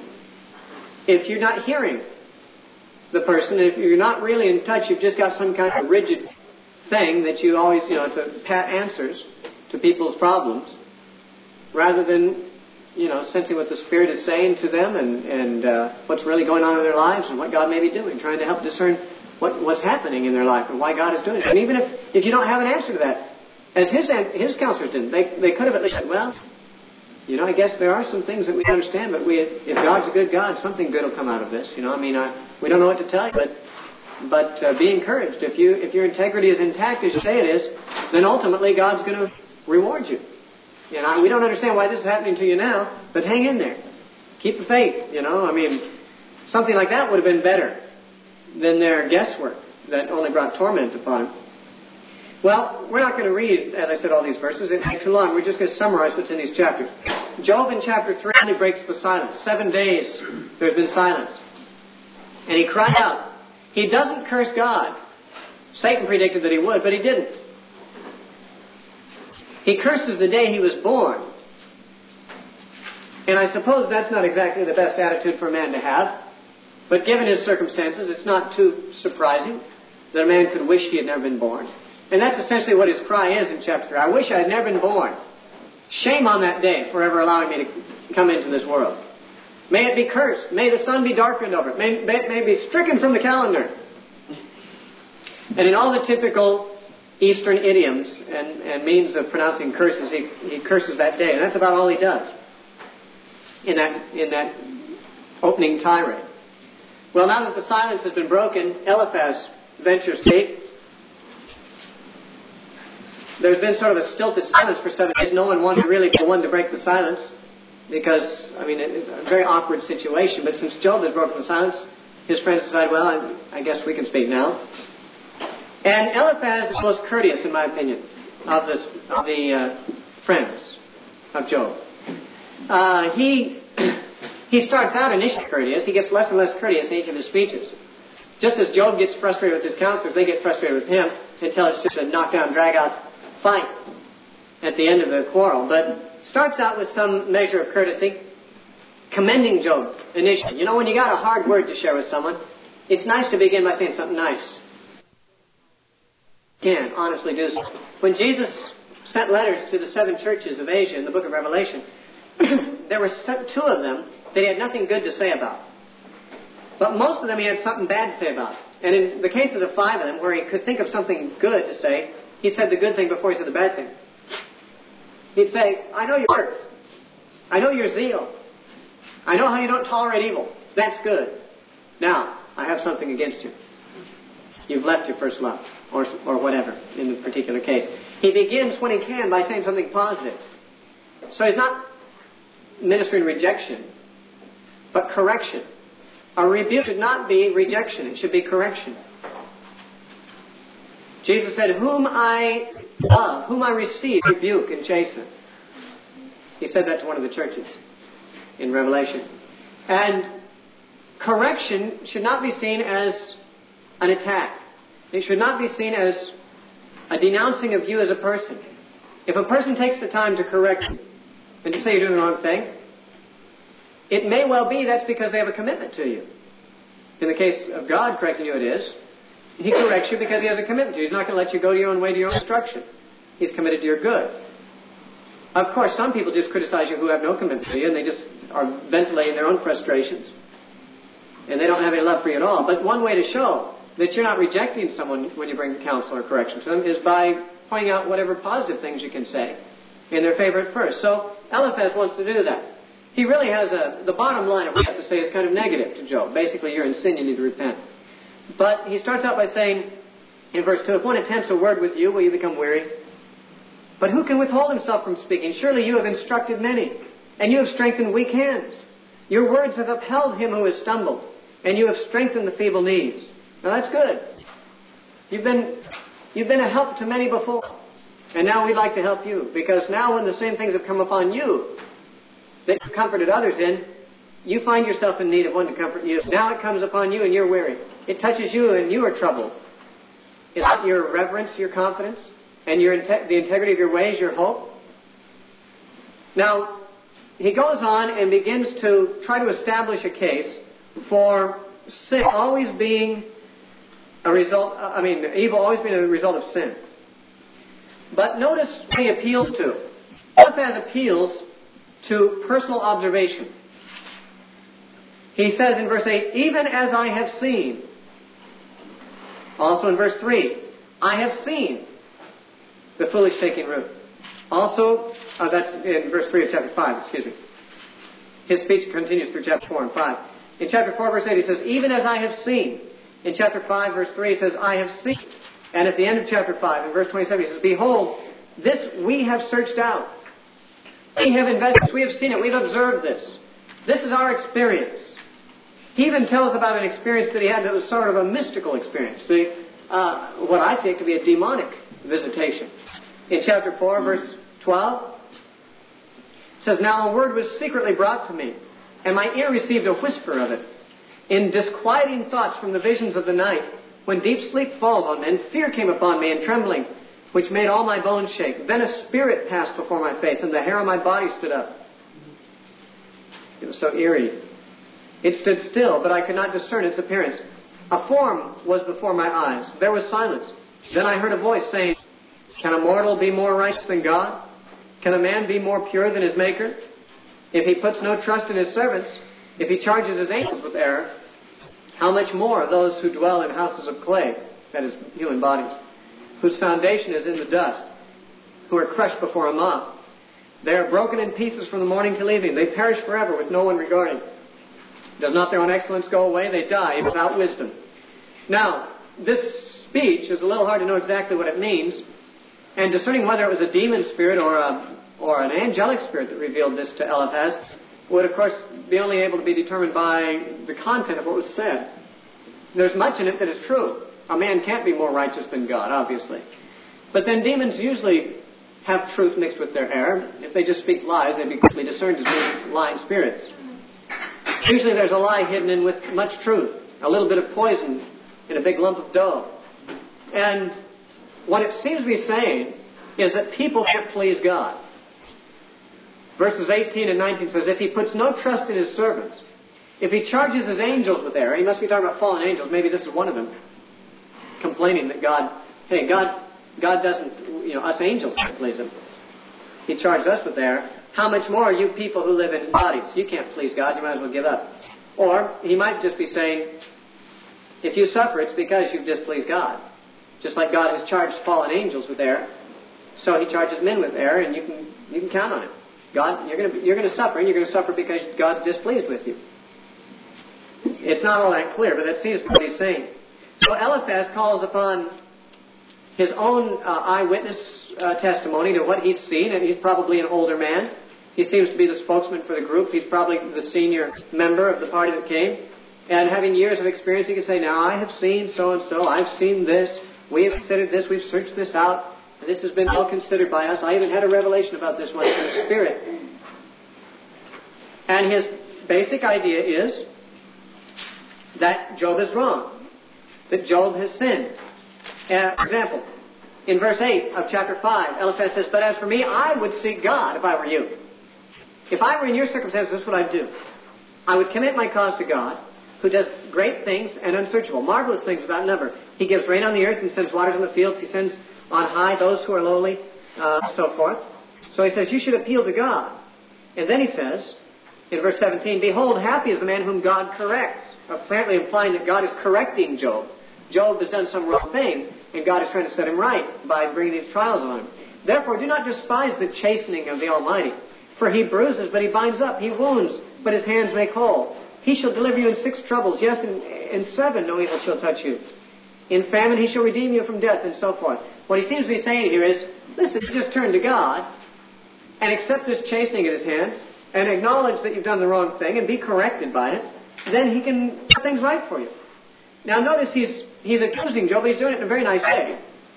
if you're not hearing the person, if you're not really in touch, you've just got some kind of rigid thing that you always, you know, it's a pat answers to people's problems, rather than, you know, sensing what the Spirit is saying to them and, and uh, what's really going on in their lives and what God may be doing, trying to help discern what, what's happening in their life and why God is doing it. And even if, if you don't have an answer to that, as his his counselors didn't, they, they could have at least said, well, you know, I guess there are some things that we understand, but we, if God's a good God, something good will come out of this. You know, I mean, I, we don't know what to tell you, but But uh, be encouraged. If you if your integrity is intact as you say it is, then ultimately God's going to reward you. You know, we don't understand why this is happening to you now, but hang in there. Keep the faith. You know, I mean, something like that would have been better than their guesswork that only brought torment upon them. Well, we're not going to read, as I said, all these verses. It's too long. We're just going to summarize what's in these chapters. Job in chapter three only breaks the silence. Seven days there's been silence. And he cried out. He doesn't curse God. Satan predicted that he would, but he didn't. He curses the day he was born. And I suppose that's not exactly the best attitude for a man to have. But given his circumstances, it's not too surprising that a man could wish he had never been born. And that's essentially what his cry is in chapter three. I wish I had never been born. Shame on that day for ever allowing me to come into this world. May it be cursed. May the sun be darkened over it. May, may it may be stricken from the calendar. And in all the typical Eastern idioms and, and means of pronouncing curses, he, he curses that day. And that's about all he does in that, in that opening tirade. Well, now that the silence has been broken, Eliphaz ventures to speak. There's been sort of a stilted silence for seven days. No one wanted really the one to break the silence because, I mean, it's a very awkward situation. But since Job has broken the silence, his friends decide, well, I, I guess we can speak now. And Eliphaz is the most courteous, in my opinion, of, this, of the uh, friends of Job. Uh, he he starts out initially courteous. He gets less and less courteous in each of his speeches. Just as Job gets frustrated with his counselors, they get frustrated with him until it's just a knockdown, drag-out fight at the end of the quarrel. But starts out with some measure of courtesy, commending Job initially. You know, when you got a hard word to share with someone, it's nice to begin by saying something nice. Can honestly do so. When Jesus sent letters to the seven churches of Asia in the book of Revelation, there were two of them that he had nothing good to say about. But most of them he had something bad to say about. And in the cases of five of them, where he could think of something good to say, he said the good thing before he said the bad thing. He'd say, I know your works. I know your zeal. I know how you don't tolerate evil. That's good. Now, I have something against you. You've left your first love, or or whatever, in the particular case. He begins when he can by saying something positive. So he's not ministering rejection, but correction. A rebuke should not be rejection. It should be correction. Jesus said, whom I love, whom I receive, rebuke and chasten. He said that to one of the churches in Revelation. And correction should not be seen as an attack. It should not be seen as a denouncing of you as a person. If a person takes the time to correct you and to say you're doing the wrong thing, it may well be that's because they have a commitment to you. In the case of God correcting you, it is. He corrects you because He has a commitment to you. He's not going to let you go to your own way to your own destruction. He's committed to your good. Of course, some people just criticize you who have no commitment to you, and they just are ventilating their own frustrations. And they don't have any love for you at all. But one way to show that you're not rejecting someone when you bring counsel or correction to them is by pointing out whatever positive things you can say in their favor at first. So Eliphaz wants to do that. He really has a, the bottom line of what I have to say is kind of negative to Job. Basically, you're in sin, you need to repent. But he starts out by saying, in verse two, if one attempts a word with you, will you become weary? But who can withhold himself from speaking? Surely you have instructed many, and you have strengthened weak hands. Your words have upheld him who has stumbled, and you have strengthened the feeble knees. Now that's good. You've been, you've been a help to many before. And now we'd like to help you. Because now when the same things have come upon you that you've comforted others in, you find yourself in need of one to comfort you. Now it comes upon you and you're weary. It touches you and you are troubled. Is not your reverence, your confidence, and your inte- the integrity of your ways, your hope? Now, he goes on and begins to try to establish a case for sin always being a result, I mean, evil always being a result of sin. But notice what he appeals to. Eliphaz appeals to personal observation. He says in verse eight, even as I have seen. Also in verse three, I have seen the foolish taking root. Also, uh, that's in verse three of chapter five, excuse me. His speech continues through chapter four and five. In chapter four, verse eight, he says, even as I have seen. In chapter five, verse three, he says, I have seen. And at the end of chapter five, in verse twenty-seven, he says, behold, this we have searched out. We have investigated. We have seen it. We've observed this. This is our experience. He even tells about an experience that he had that was sort of a mystical experience. The, uh, what I take to be a demonic visitation. In chapter four, verse twelve, it says, now a word was secretly brought to me, and my ear received a whisper of it. In disquieting thoughts from the visions of the night, when deep sleep falls on men, fear came upon me and trembling, which made all my bones shake. Then a spirit passed before my face, and the hair on my body stood up. It was so eerie. It stood still, but I could not discern its appearance. A form was before my eyes. There was silence. Then I heard a voice saying, can a mortal be more righteous than God? Can a man be more pure than his Maker? If he puts no trust in his servants, If he charges his angels with error, how much more those who dwell in houses of clay, that is, human bodies, whose foundation is in the dust, who are crushed before a moth. They are broken in pieces from the morning till evening. They perish forever with no one regarding. Does not their own excellence go away? They die without wisdom. Now, this speech is a little hard to know exactly what it means, and discerning whether it was a demon spirit or a, or an angelic spirit that revealed this to Eliphaz would, of course, be only able to be determined by the content of what was said. There's much in it that is true. A man can't be more righteous than God, obviously. But then demons usually have truth mixed with their error. If they just speak lies, they'd be quickly discerned as being lying spirits. Usually there's a lie hidden in with much truth, a little bit of poison in a big lump of dough. And what it seems to be saying is that people can't please God. Verses eighteen and nineteen says, if he puts no trust in his servants, if he charges his angels with error, he must be talking about fallen angels, maybe this is one of them, complaining that God, hey, God God doesn't, you know, us angels can't please him. He charged us with error. How much more you people who live in bodies? You can't please God, you might as well give up. Or he might just be saying, if you suffer, it's because you've displeased God. Just like God has charged fallen angels with error, so he charges men with error, and you can you can count on it. God, you're going to you're going to suffer, and you're going to suffer because God's displeased with you. It's not all that clear, but that seems to be what he's saying. So Eliphaz calls upon his own uh, eyewitness uh, testimony to what he's seen, and he's probably an older man. He seems to be the spokesman for the group. He's probably the senior member of the party that came. And having years of experience, he can say, now, I have seen so-and-so, I've seen this, we have considered this, we've searched this out, and this has been well considered by us. I even had a revelation about this one from the Spirit. And his basic idea is that Job is wrong, that Job has sinned. Uh, for example, in verse eight of chapter five, Eliphaz says, but as for me, I would seek God if I were you. If I were in your circumstances, this is what I'd do. I would commit my cause to God, who does great things and unsearchable, marvelous things without number. He gives rain on the earth and sends waters on the fields. He sends on high those who are lowly, uh, so forth. So he says, you should appeal to God. And then he says, in verse seventeen, behold, happy is the man whom God corrects. Apparently implying that God is correcting Job. Job has done some wrong thing, and God is trying to set him right by bringing these trials on him. Therefore, do not despise the chastening of the Almighty. For he bruises, but he binds up. He wounds, but his hands make whole. He shall deliver you in six troubles. Yes, in, in seven no evil shall touch you. In famine he shall redeem you from death, and so forth. What he seems to be saying here is, listen, just turn to God and accept this chastening at his hands and acknowledge that you've done the wrong thing and be corrected by it. Then he can put things right for you. Now notice he's he's accusing Job, but he's doing it in a very nice way.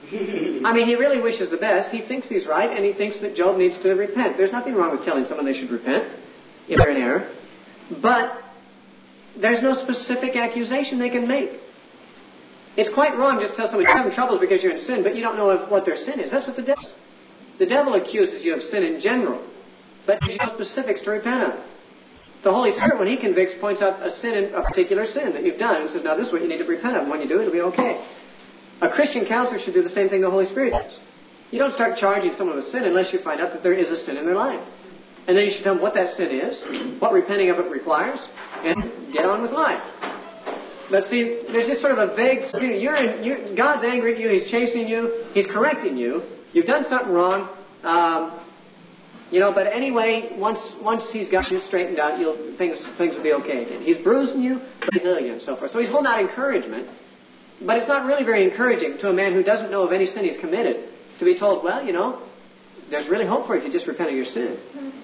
I mean, he really wishes the best. He thinks he's right, and he thinks that Job needs to repent. There's nothing wrong with telling someone they should repent if they're in error. But there's no specific accusation they can make. It's quite wrong just to tell someone you're having troubles because you're in sin, but you don't know what their sin is. That's what the devil does. The devil accuses you of sin in general, but gives you no specifics to repent of. The Holy Spirit, when he convicts, points out a sin, in, a particular sin that you've done, and says, now this is what you need to repent of. And when you do, it'll be okay. A Christian counselor should do the same thing the Holy Spirit does. You don't start charging someone with sin unless you find out that there is a sin in their life. And then you should tell them what that sin is, what repenting of it requires, and get on with life. But see, there's just sort of a vague, you're in, you're, God's angry at you, He's chastening you, He's correcting you, you've done something wrong, um, you know, but anyway, once once He's got you straightened out, you'll, things things will be okay again. He's bruising you, but He'll heal you, and so forth. So He's holding out encouragement, but it's not really very encouraging to a man who doesn't know of any sin he's committed to be told, well, you know, there's really hope for you if you just repent of your sin.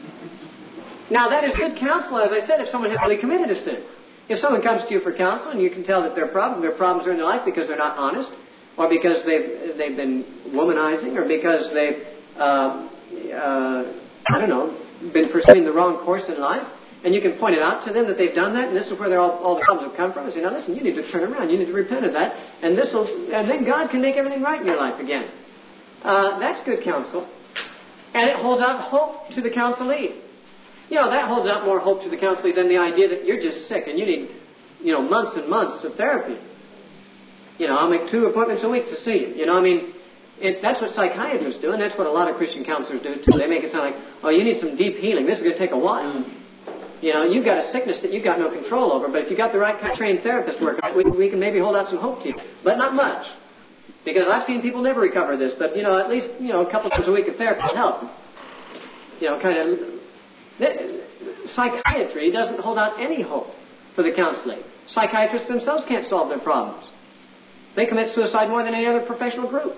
Now, that is good counsel, as I said, if someone has really committed a sin. If someone comes to you for counsel and you can tell that their problem, their problems are in their life because they're not honest, or because they've they've been womanizing, or because they've uh, uh, I don't know been pursuing the wrong course in life, and you can point it out to them that they've done that, and this is where all, all the problems have come from. And say, now listen, you need to turn around, you need to repent of that, and this will, and then God can make everything right in your life again. Uh, that's good counsel, and it holds out hope to the counselee. You know, that holds out more hope to the counselee than the idea that you're just sick and you need, you know, months and months of therapy. You know, I'll make two appointments a week to see you. You know, I mean, it, that's what psychiatrists do, and that's what a lot of Christian counselors do, too. They make it sound like, oh, you need some deep healing. This is going to take a while. You know, you've got a sickness that you've got no control over, but if you've got the right kind of trained therapist working, we, we can maybe hold out some hope to you. But not much. Because I've seen people never recover this, but, you know, at least, you know, a couple times a week of therapy will help. You know, kind of... Psychiatry doesn't hold out any hope for the counseling. Psychiatrists themselves can't solve their problems. They commit suicide more than any other professional group.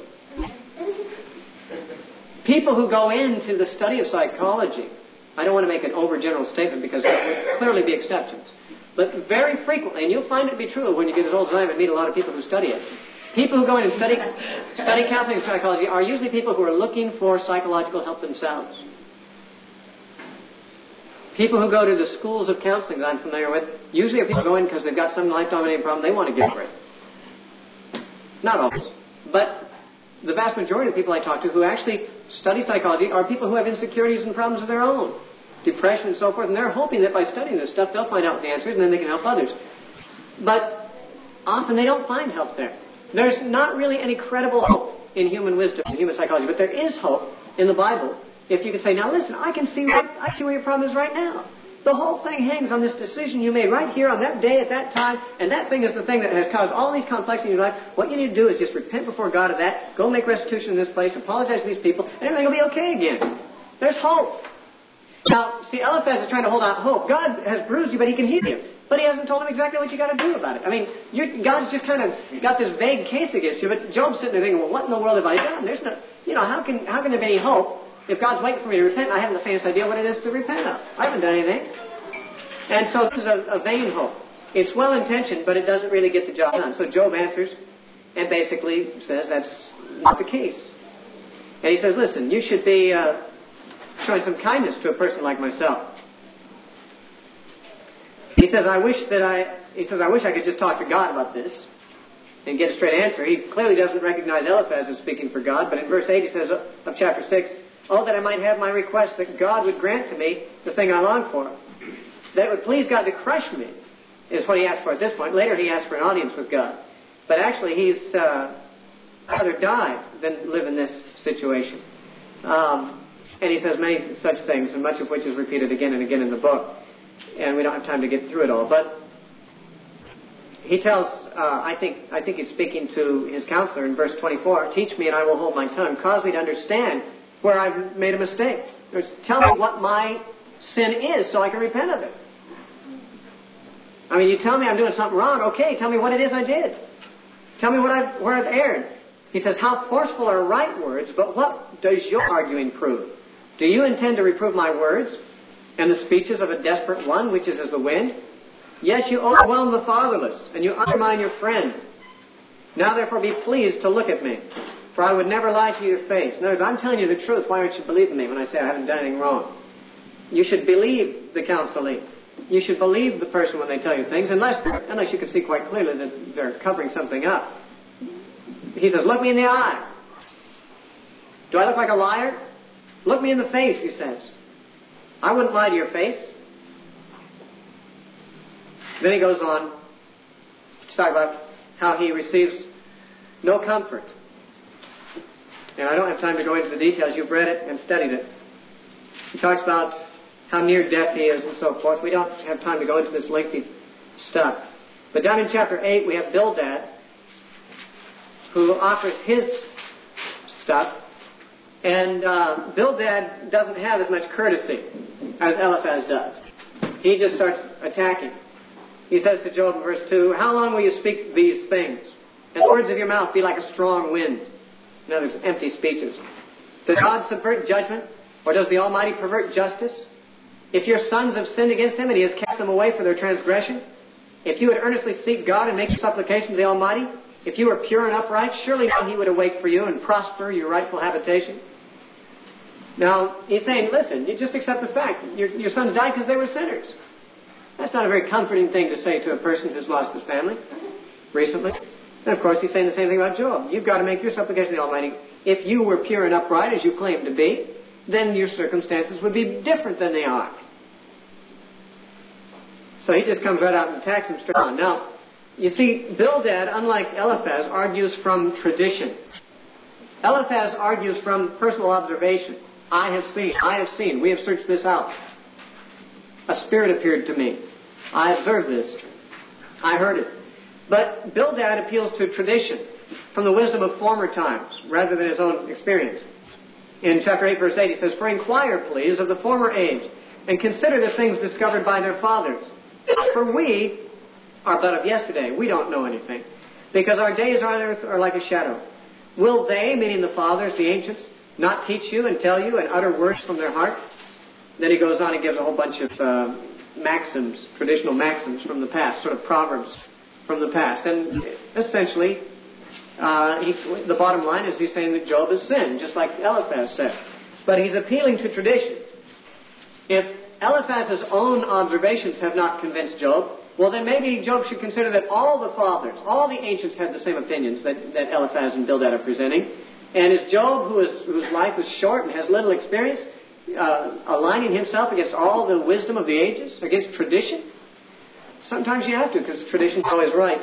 People who go into the study of psychology, I don't want to make an overgeneral statement because there will clearly be exceptions, but very frequently, and you'll find it to be true when you get as old as I am and meet a lot of people who study it, people who go in and study, study counseling and psychology are usually people who are looking for psychological help themselves. People who go to the schools of counseling that I'm familiar with usually are people who go in because they've got some life-dominating problem they want to get rid of. Not always. But the vast majority of people I talk to who actually study psychology are people who have insecurities and problems of their own, depression and so forth, and they're hoping that by studying this stuff they'll find out what the answer is and then they can help others. But often they don't find help there. There's not really any credible hope in human wisdom, in human psychology, but there is hope in the Bible. If you could say, now listen, I can see what, I see where your problem is right now. The whole thing hangs on this decision you made right here on that day at that time, and that thing is the thing that has caused all these complexities in your life. What you need to do is just repent before God of that, go make restitution in this place, apologize to these people, and everything will be okay again. There's hope. Now, see, Eliphaz is trying to hold out hope. God has bruised you, but He can heal you. But He hasn't told him exactly what you got to do about it. I mean, you're, God's just kind of got this vague case against you, but Job's sitting there thinking, well, what in the world have I done? There's no, you know, how can how can there be any hope if God's waiting for me to repent? I haven't the faintest idea what it is to repent of. I haven't done anything. And so this is a, a vain hope. It's well-intentioned, but it doesn't really get the job done. So Job answers and basically says that's not the case. And he says, listen, you should be uh, showing some kindness to a person like myself. He says, I wish that I, he says, I wish I could just talk to God about this and get a straight answer. He clearly doesn't recognize Eliphaz as speaking for God, but in verse eight he says of chapter six, oh, that I might have my request that God would grant to me the thing I long for. That it would please God to crush me, is what he asked for at this point. Later he asked for an audience with God. But actually he's uh, rather die than live in this situation. Um, and he says many such things, and much of which is repeated again and again in the book. And we don't have time to get through it all. But he tells, uh, I think I think he's speaking to his counselor in verse twenty-four, teach me and I will hold my tongue. Cause me to understand where I've made a mistake. There's, tell me what my sin is so I can repent of it. I mean, you tell me I'm doing something wrong. Okay, tell me what it is I did. Tell me what I've, where I've erred. He says, how forceful are right words, but what does your arguing prove? Do you intend to reprove my words and the speeches of a desperate one, which is as the wind? Yes, you overwhelm the fatherless, and you undermine your friend. Now therefore be pleased to look at me, for I would never lie to your face. In other words, I'm telling you the truth. Why aren't you believing me when I say I haven't done anything wrong? You should believe the counselee. You should believe the person when they tell you things, unless unless you can see quite clearly that they're covering something up. He says, look me in the eye. Do I look like a liar? Look me in the face, he says. I wouldn't lie to your face. Then he goes on to talk about how he receives no comfort. And I don't have time to go into the details. You've read it and studied it. He talks about how near death he is and so forth. We don't have time to go into this lengthy stuff. But down in chapter eight, we have Bildad, who offers his stuff. And uh, Bildad doesn't have as much courtesy as Eliphaz does. He just starts attacking. He says to Job in verse two, how long will you speak these things? And the words of your mouth be like a strong wind. In other words, empty speeches. Does God subvert judgment? Or does the Almighty pervert justice? If your sons have sinned against Him and He has cast them away for their transgression, if you would earnestly seek God and make supplication to the Almighty, if you were pure and upright, surely He would awake for you and prosper your rightful habitation. Now, he's saying, listen, you just accept the fact. Your, your sons died because they were sinners. That's not a very comforting thing to say to a person who's lost his family recently. And of course, he's saying the same thing about Job. You've got to make your supplication to the Almighty. If you were pure and upright, as you claim to be, then your circumstances would be different than they are. So he just comes right out and attacks him straight on. Now, you see, Bildad, unlike Eliphaz, argues from tradition. Eliphaz argues from personal observation. I have seen, I have seen, we have searched this out. spirit appeared to me. I observed this. I heard it. But Bildad appeals to tradition from the wisdom of former times rather than his own experience. In chapter eight, verse eight, he says, "For inquire, please, of the former age, and consider the things discovered by their fathers. For we are but of yesterday. We don't know anything, because our days on earth are like a shadow. Will they," meaning the fathers, the ancients, "not teach you and tell you and utter words from their heart?" Then he goes on and gives a whole bunch of uh, maxims, traditional maxims from the past, sort of proverbs from the past. And essentially, uh, he, the bottom line is he's saying that Job has sinned, just like Eliphaz said. But he's appealing to traditions. If Eliphaz's own observations have not convinced Job, well, then maybe Job should consider that all the fathers, all the ancients had the same opinions that, that Eliphaz and Bildad are presenting. And is Job, who is, whose life is short and has little experience, uh, aligning himself against all the wisdom of the ages, against tradition? Sometimes you have to, because tradition's always right.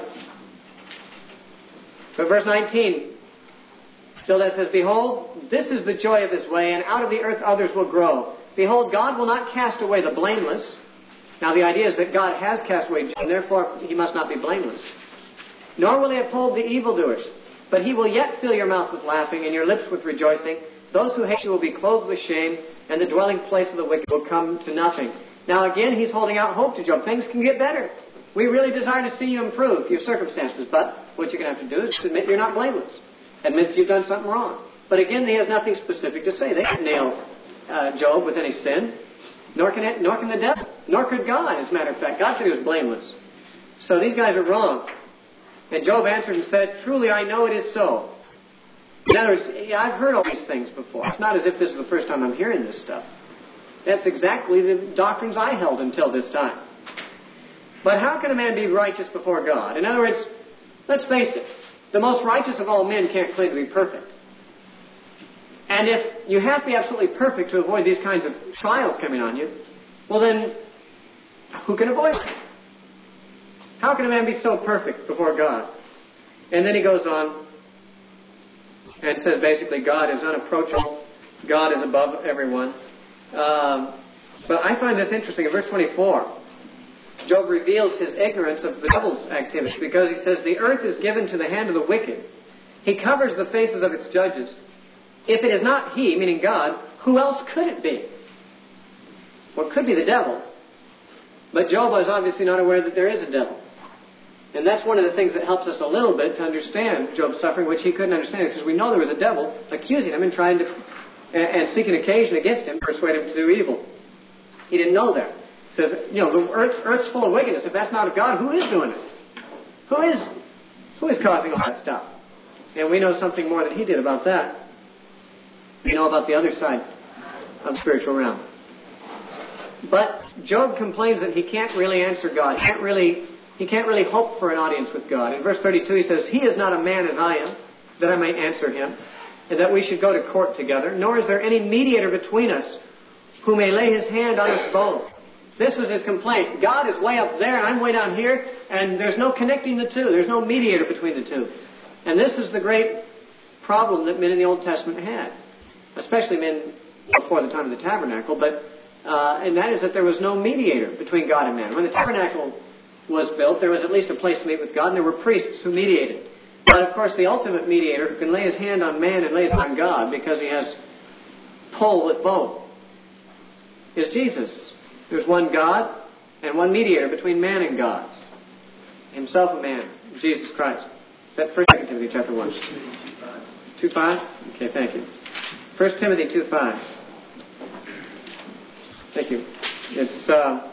But verse nineteen, Bildad says, "Behold, this is the joy of his way, and out of the earth others will grow. Behold, God will not cast away the blameless." Now the idea is that God has cast away Job, and therefore he must not be blameless. "Nor will he uphold the evildoers. But he will yet fill your mouth with laughing, and your lips with rejoicing. Those who hate you will be clothed with shame, and the dwelling place of the wicked will come to nothing." Now again, he's holding out hope to Job. Things can get better. We really desire to see you improve your circumstances, but what you're going to have to do is admit you're not blameless. Admit you've done something wrong. But again, he has nothing specific to say. They can't nail uh, Job with any sin, nor can, it, nor can the devil, nor could God, as a matter of fact. God said he was blameless. So these guys are wrong. And Job answered and said, "Truly I know it is so." In other words, yeah, I've heard all these things before. It's not as if this is the first time I'm hearing this stuff. That's exactly the doctrines I held until this time. But how can a man be righteous before God? In other words, let's face it, the most righteous of all men can't claim to be perfect. And if you have to be absolutely perfect to avoid these kinds of trials coming on you, well then, who can avoid them? How can a man be so perfect before God? And then he goes on and says basically God is unapproachable. God is above everyone. Um, but I find this interesting. In verse twenty-four, Job reveals his ignorance of the devil's activity, because he says, "The earth is given to the hand of the wicked. He covers the faces of its judges. If it is not he," meaning God, "who else could it be?" Well, it could be the devil. But Job was obviously not aware that there is a devil. And that's one of the things that helps us a little bit to understand Job's suffering, which he couldn't understand, because we know there was a devil accusing him and trying to, and, and seeking occasion against him, persuade him to do evil. He didn't know that. He says, you know, the earth, earth's full of wickedness. If that's not of God, who is doing it? Who is, who is causing all that stuff? And we know something more than he did about that. We know about the other side of the spiritual realm. But Job complains that he can't really answer God. He can't really... He can't really hope for an audience with God. In verse thirty-two he says, "He is not a man as I am, that I might answer him, and that we should go to court together. Nor is there any mediator between us who may lay his hand on us both." This was his complaint. God is way up there and I'm way down here, and there's no connecting the two. There's no mediator between the two. And this is the great problem that men in the Old Testament had, especially men before the time of the tabernacle. But uh, and that is that there was no mediator between God and man. When the tabernacle was built, there was at least a place to meet with God, and there were priests who mediated. But of course, the ultimate mediator who can lay his hand on man and lay his hand on God, because he has pull with both, is Jesus. There's one God and one mediator between man and God. Himself a man, Jesus Christ. Is that First Timothy chapter one? two five? Okay, thank you. First Timothy two five. Thank you. It's... Uh,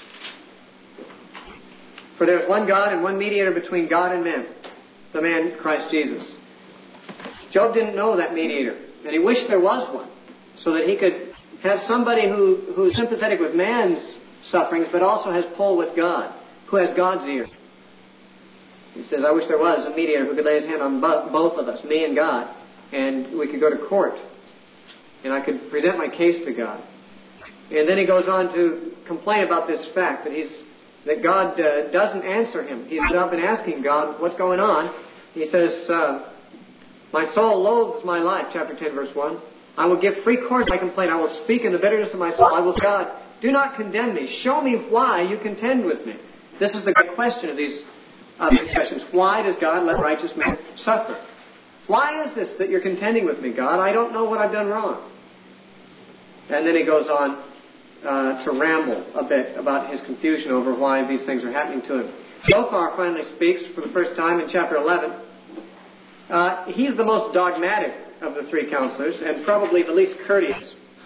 "For there is one God and one mediator between God and men, the man Christ Jesus." Job didn't know that mediator, and he wished there was one, so that he could have somebody who, who's sympathetic with man's sufferings, but also has pull with God, who has God's ear. He says, "I wish there was a mediator who could lay his hand on bo- both of us, me and God, and we could go to court, and I could present my case to God." And then he goes on to complain about this fact, that he's that God uh, doesn't answer him. He's up and asking God, what's going on? He says, uh, "My soul loathes my life," chapter ten, verse one. "I will give free course to my complaint. I will speak in the bitterness of my soul. I will say, God, Do not condemn me. Show me why you contend with me. This is the great question of these, uh, these questions. Why does God let righteous men suffer? Why is this that you're contending with me, God? I don't know what I've done wrong. And then he goes on uh, to ramble a bit about his confusion over why these things are happening to him. Zophar finally speaks for the first time in chapter eleven. Uh, he's the most dogmatic of the three counselors and probably the least courteous.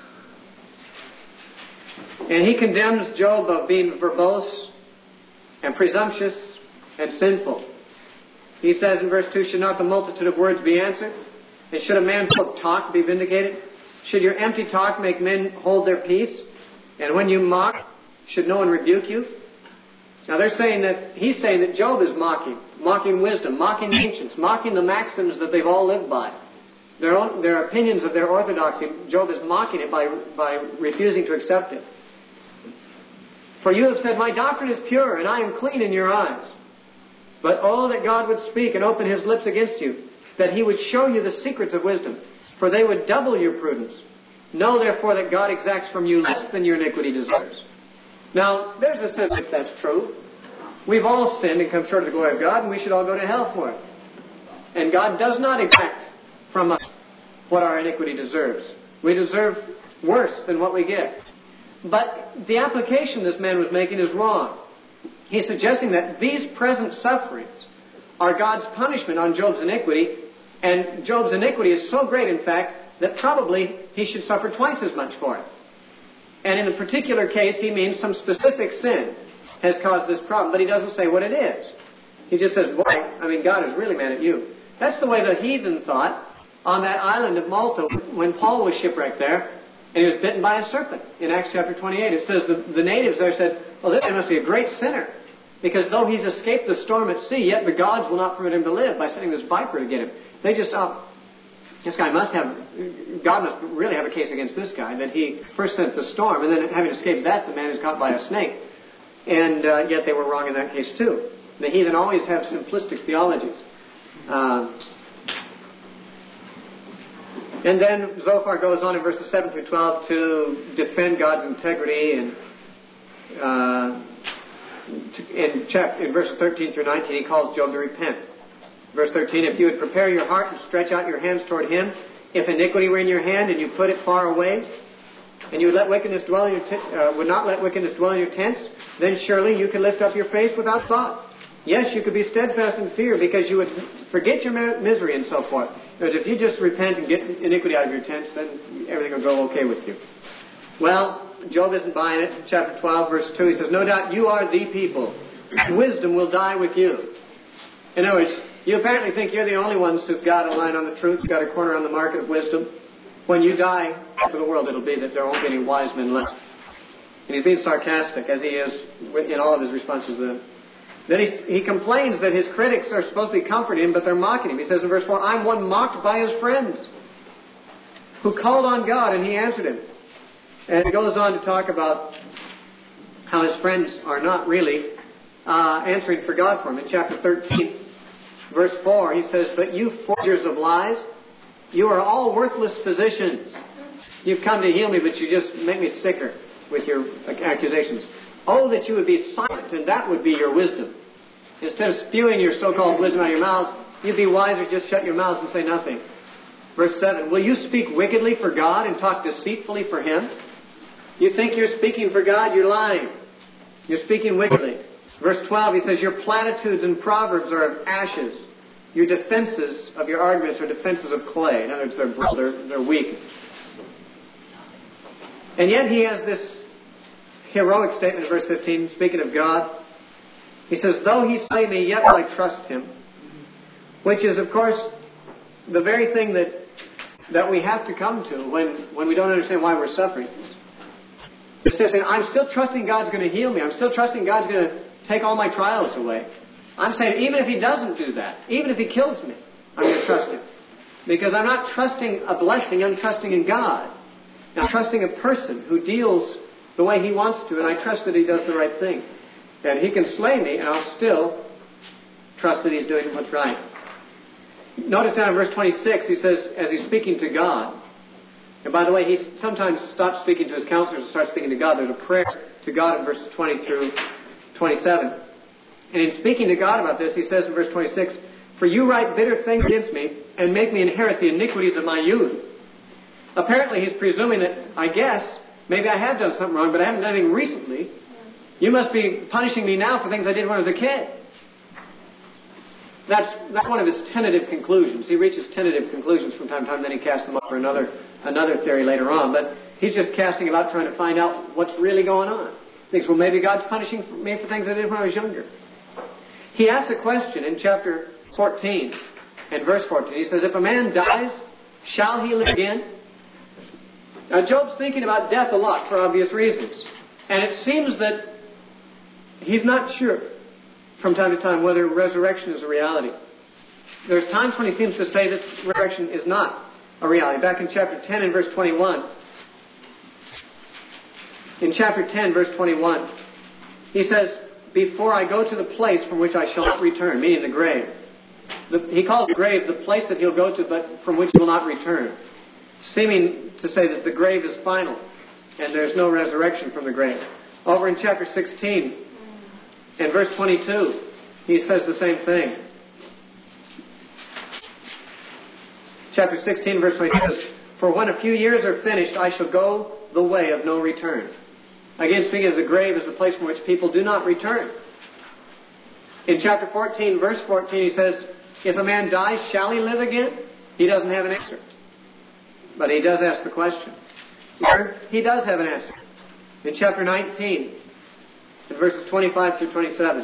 And he condemns Job of being verbose and presumptuous and sinful. He says in verse two, should not the multitude of words be answered? And should a man full of talk be vindicated? Should your empty talk make men hold their peace? And when you mock, should no one rebuke you? Now they're saying that, he's saying that Job is mocking, mocking wisdom, mocking ancients, mocking the maxims that they've all lived by. Their own, their opinions of their orthodoxy, Job is mocking it by, by refusing to accept it. For you have said, my doctrine is pure, and I am clean in your eyes. But oh, that God would speak and open his lips against you, that he would show you the secrets of wisdom, for they would double your prudence. Know therefore that God exacts from you less than your iniquity deserves. Now, there's a sense in which that's true. We've all sinned and come short of the glory of God, and we should all go to hell for it. And God does not exact from us what our iniquity deserves. We deserve worse than what we get. But the application this man was making is wrong. He's suggesting that these present sufferings are God's punishment on Job's iniquity, and Job's iniquity is so great, in fact, that probably he should suffer twice as much for it. And in a particular case, he means some specific sin has caused this problem, but he doesn't say what it is. He just says, boy, I mean, God is really mad at you. That's the way the heathen thought on that island of Malta when Paul was shipwrecked there, and he was bitten by a serpent in Acts chapter twenty-eight. It says the, the natives there said, well, this man must be a great sinner, because though he's escaped the storm at sea, yet the gods will not permit him to live by sending this viper to get him. They just thought, this guy must have, God must really have a case against this guy, that he first sent the storm, and then having escaped that, the man is caught by a snake. And uh, yet they were wrong in that case too. The heathen always have simplistic theologies. Uh, and then Zophar goes on in verses seven through twelve to defend God's integrity, and uh, in, chapter, in verses thirteen through nineteen he calls Job to repent. Verse thirteen, if you would prepare your heart and stretch out your hands toward him, if iniquity were in your hand and you put it far away, and you would let wickedness dwell in your t- uh, would not let wickedness dwell in your tents, then surely you could lift up your face without thought. Yes, you could be steadfast in fear because you would forget your misery and so forth. But if you just repent and get iniquity out of your tents, then everything will go okay with you. Well, Job isn't buying it. Chapter twelve, verse two, he says, no doubt you are the people. Wisdom will die with you. In other words, you apparently think you're the only ones who've got a line on the truth, got a corner on the market of wisdom. When you die, for the world it'll be that there won't be any wise men left. And he's being sarcastic, as he is in all of his responses to them. Then he, he complains that his critics are supposed to be comforting him, but they're mocking him. He says in verse four, I'm one mocked by his friends, who called on God, and he answered him. And he goes on to talk about how his friends are not really uh, answering for God for him. In chapter thirteen, verse four, he says, but you forgers of lies, you are all worthless physicians. You've come to heal me, but you just make me sicker with your accusations. Oh, that you would be silent, and that would be your wisdom. Instead of spewing your so-called wisdom out of your mouths, you'd be wiser just shut your mouths and say nothing. Verse seven, will you speak wickedly for God and talk deceitfully for Him? You think you're speaking for God, you're lying. You're speaking wickedly. Verse twelve, he says, your platitudes and proverbs are of ashes. Your defenses of your arguments are defenses of clay. In other words, they're, they're, they're weak. And yet he has this heroic statement in verse fifteen, speaking of God. He says, though he slay me, yet will I trust him. Which is, of course, the very thing that that we have to come to when, when we don't understand why we're suffering. He's saying, I'm still trusting God's going to heal me. I'm still trusting God's going to take all my trials away. I'm saying, even if He doesn't do that, even if He kills me, I'm going to trust Him. Because I'm not trusting a blessing, I'm trusting in God. I'm trusting a person who deals the way He wants to, and I trust that He does the right thing. And He can slay me, and I'll still trust that He's doing what's right. Notice down in verse twenty-six, he says, as he's speaking to God, And by the way, he sometimes stops speaking to his counselors and starts speaking to God. There's a prayer to God in verses twenty through twenty-seven. And in speaking to God about this, he says in verse twenty-six, "For you write bitter things against me and make me inherit the iniquities of my youth." Apparently he's presuming that, I guess, maybe I have done something wrong, but I haven't done anything recently. You must be punishing me now for things I did when I was a kid. That's, that's one of his tentative conclusions. He reaches tentative conclusions from time to time, then he casts them up for another, another theory later on. But he's just casting about trying to find out what's really going on. He thinks, well, maybe God's punishing me for things I did when I was younger. He asks a question in chapter fourteen and verse fourteen. He says, "If a man dies, shall he live again?" Now, Job's thinking about death a lot for obvious reasons. And it seems that he's not sure from time to time whether resurrection is a reality. There's times when he seems to say that resurrection is not a reality. Back in chapter ten and verse twenty-one. In chapter ten, verse twenty-one, he says, "Before I go to the place from which I shall not return," meaning the grave. The, he calls the grave the place that he'll go to, but from which he will not return. Seeming to say that the grave is final and there's no resurrection from the grave. Over in chapter sixteen and verse twenty-two, he says the same thing. Chapter sixteen, verse twenty-two says, "For when a few years are finished, I shall go the way of no return." Again, speaking of the grave as the place from which people do not return. In chapter fourteen, verse fourteen, he says, "If a man dies, shall he live again?" He doesn't have an answer. But he does ask the question. Here, he does have an answer. In chapter nineteen, in verses twenty-five through twenty-seven.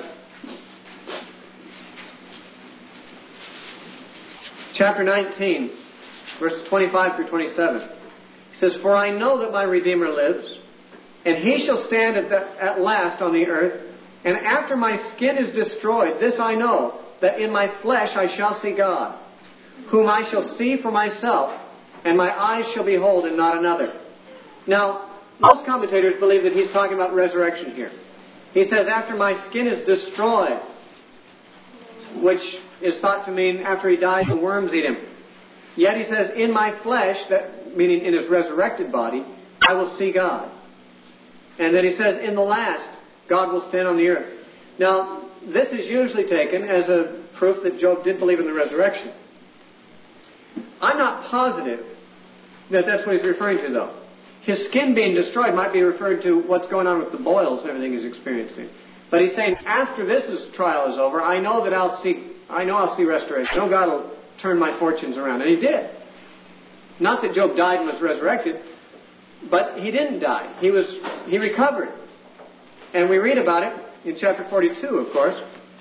Chapter nineteen, verses twenty-five through twenty-seven. He says, "For I know that my Redeemer lives, and he shall stand at, the, at last on the earth. And after my skin is destroyed, this I know, that in my flesh I shall see God, whom I shall see for myself, and my eyes shall behold and not another." Now, most commentators believe that he's talking about resurrection here. He says, "After my skin is destroyed," which is thought to mean after he dies, the worms eat him. Yet he says, "In my flesh," that meaning in his resurrected body, "I will see God." And then he says, "In the last, God will stand on the earth." Now, this is usually taken as a proof that Job did believe in the resurrection. I'm not positive that that's what he's referring to, though. His skin being destroyed might be referred to what's going on with the boils and everything he's experiencing. But he's saying, after this is, trial is over, I know that I'll see, I know I'll see restoration. I know God will turn my fortunes around. And he did. Not that Job died and was resurrected, but he didn't die. He was, he recovered. And we read about it in chapter forty-two, of course.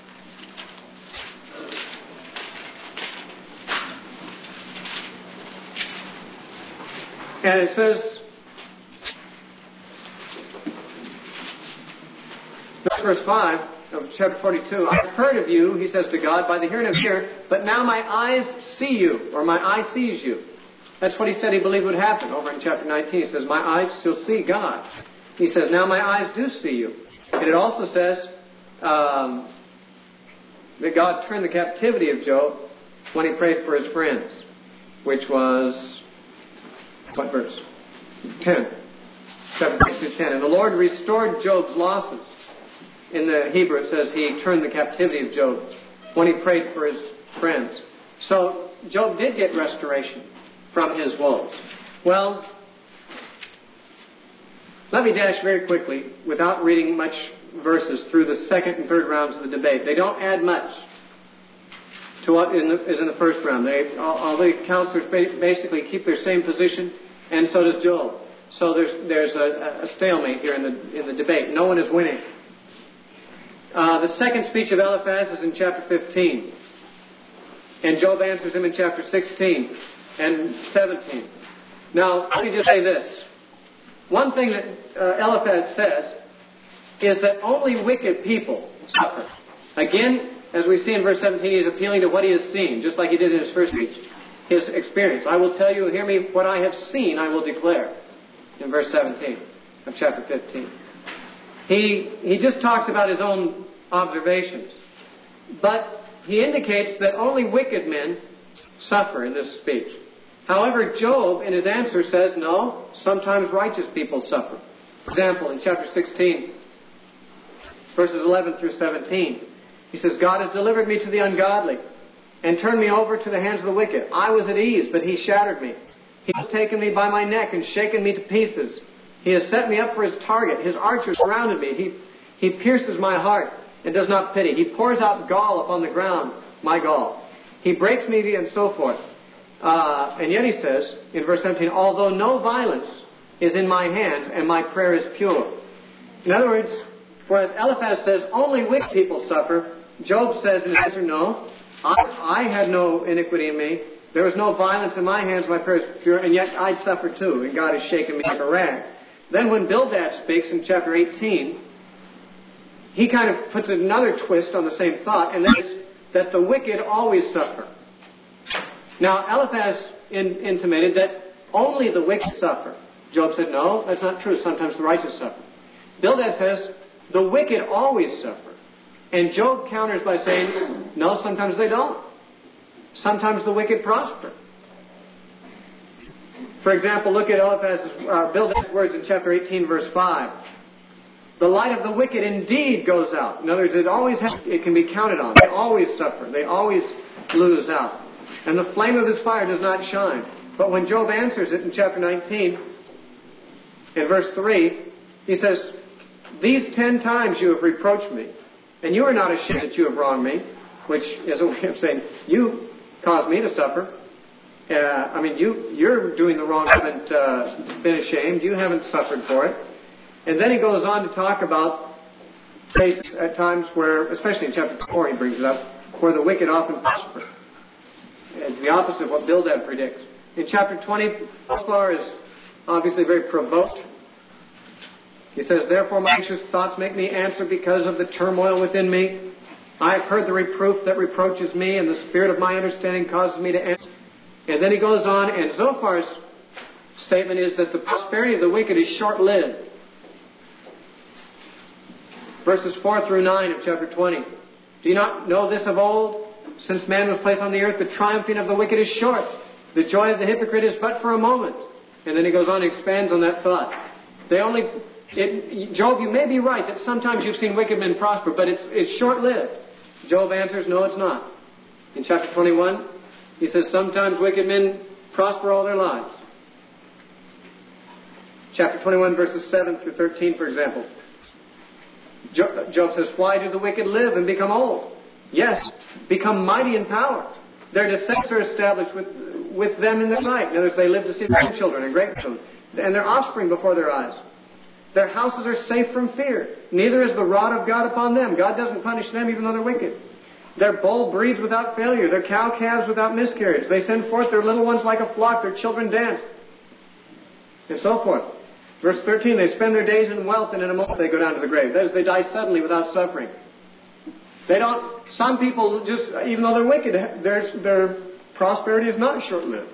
And it says, verse five of chapter forty-two, "I have heard of you," he says to God, "by the hearing of ear, but now my eyes see you," or "my eye sees you." That's what he said he believed would happen over in chapter nineteen. He says, "My eyes shall see God." He says, "Now my eyes do see you." And it also says um, that God turned the captivity of Job when he prayed for his friends, which was, what verse? ten. seven to ten. "And the Lord restored Job's losses." In the Hebrew it says he turned the captivity of Job when he prayed for his friends. So Job did get restoration from his woes. Well, let me dash very quickly, without reading much verses, through the second and third rounds of the debate. They don't add much to what in the, is in the first round. They, all, all the counselors basically keep their same position, and so does Job. So there's there's a, a stalemate here in the in the debate. No one is winning. Uh, the second speech of Eliphaz is in chapter fifteen, and Job answers him in chapter sixteen and seventeen. Now, let me just say this. One thing that uh, Eliphaz says is that only wicked people suffer. Again, as we see in verse seventeen, he's appealing to what he has seen, just like he did in his first speech, his experience. "I will tell you, hear me, what I have seen I will declare," in verse seventeen of chapter fifteen. He, he just talks about his own observations. But he indicates that only wicked men suffer in this speech. However, Job, in his answer, says, no, sometimes righteous people suffer. For example, in chapter sixteen, verses eleven through seventeen, he says, God has delivered me to the ungodly and turned me over to the hands of the wicked. I was at ease, but he shattered me. He has taken me by my neck and shaken me to pieces. He has set me up for his target. His archers surrounded me. He, he pierces my heart and does not pity. He pours out gall upon the ground, my gall. He breaks me and so forth. Uh, and yet he says, in verse seventeen, although no violence is in my hands and my prayer is pure. In other words, whereas Eliphaz says only wicked people suffer, Job says in his answer, no, I, I had no iniquity in me. There was no violence in my hands, my prayer is pure, and yet I'd suffer too, and God has shaken me like a rag. Then when Bildad speaks in chapter eighteen, he kind of puts another twist on the same thought, and that is that the wicked always suffer. Now, Eliphaz in, intimated that only the wicked suffer. Job said, no, that's not true. Sometimes the righteous suffer. Bildad says, the wicked always suffer. And Job counters by saying, no, sometimes they don't. Sometimes the wicked prosper. For example, look at Eliphaz's, uh, Bildad's words in chapter eighteen, verse five. The light of the wicked indeed goes out. In other words, it always has, it can be counted on. They always suffer. They always lose out. And the flame of his fire does not shine. But when Job answers it in chapter nineteen, in verse three, he says, these ten times you have reproached me, and you are not ashamed that you have wronged me, which is a way of saying, you caused me to suffer. Uh, I mean, you, you're doing the wrong. You haven't uh, been ashamed. You haven't suffered for it. And then he goes on to talk about cases at times where, especially in chapter four, he brings it up, where the wicked often prosper. It's the opposite of what Bildad predicts. In chapter twenty, Zophar is obviously very provoked. He says, therefore my anxious thoughts make me answer because of the turmoil within me. I have heard the reproof that reproaches me, and the spirit of my understanding causes me to answer. And then he goes on, and Zophar's statement is that the prosperity of the wicked is short-lived. Verses four through nine of chapter twenty. Do you not know this of old? Since man was placed on the earth, the triumphing of the wicked is short. The joy of the hypocrite is but for a moment. And then he goes on and expands on that thought. They only, it, Job, you may be right that sometimes you've seen wicked men prosper, but it's, it's short-lived. Job answers, no, it's not. In chapter twenty-one, he says, sometimes wicked men prosper all their lives. Chapter twenty-one, verses seven through thirteen, for example. Job says, why do the wicked live and become old? Yes, become mighty in power. Their descendants are established with, with them in their sight. In other words, they live to see their grandchildren and great-children, and their offspring before their eyes. Their houses are safe from fear. Neither is the rod of God upon them. God doesn't punish them even though they're wicked. Their bull breeds without failure. Their cow calves without miscarriage. They send forth their little ones like a flock. Their children dance. And so forth. Verse thirteen, they spend their days in wealth, and in a moment they go down to the grave. That is, they die suddenly without suffering. They don't, some people just, even though they're wicked, their, their prosperity is not short-lived.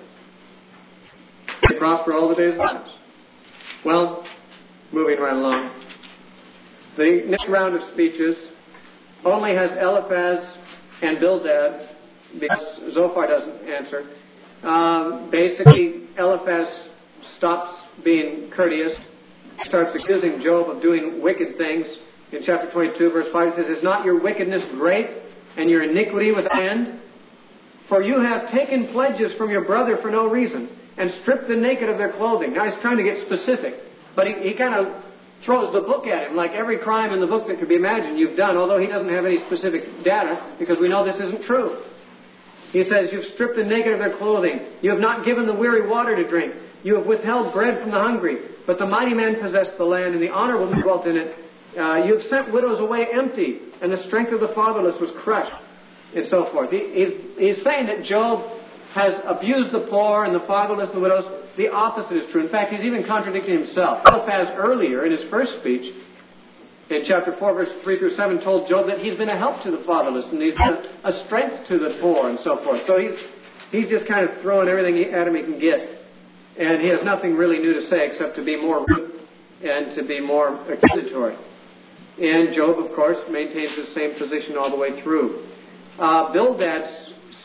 They prosper all the days of their lives. Well, moving right along. The next round of speeches only has Eliphaz and Bildad, because Zophar doesn't answer. Um, basically, Eliphaz stops being courteous, starts accusing Job of doing wicked things. In chapter twenty-two, verse five, it says, is not your wickedness great, and your iniquity without end? For you have taken pledges from your brother for no reason, and stripped the naked of their clothing. Now he's trying to get specific, but he, he kind of throws the book at him, like every crime in the book that could be imagined you've done, although he doesn't have any specific data, because we know this isn't true. He says, you've stripped the naked of their clothing. You have not given the weary water to drink. You have withheld bread from the hungry. But the mighty man possessed the land, and the honorable dwelt in it. Uh, you have sent widows away empty, and the strength of the fatherless was crushed, and so forth. He, he's, he's saying that Job has abused the poor and the fatherless and the widows. The opposite is true. In fact, he's even contradicting himself. Eliphaz earlier, in his first speech, in chapter four, verse three through seven, told Job that he's been a help to the fatherless, and he's been a, a strength to the poor, and so forth. So he's, he's just kind of throwing everything at him he can get. And he has nothing really new to say except to be more rude and to be more accusatory. And Job, of course, maintains the same position all the way through. Uh, Bildad's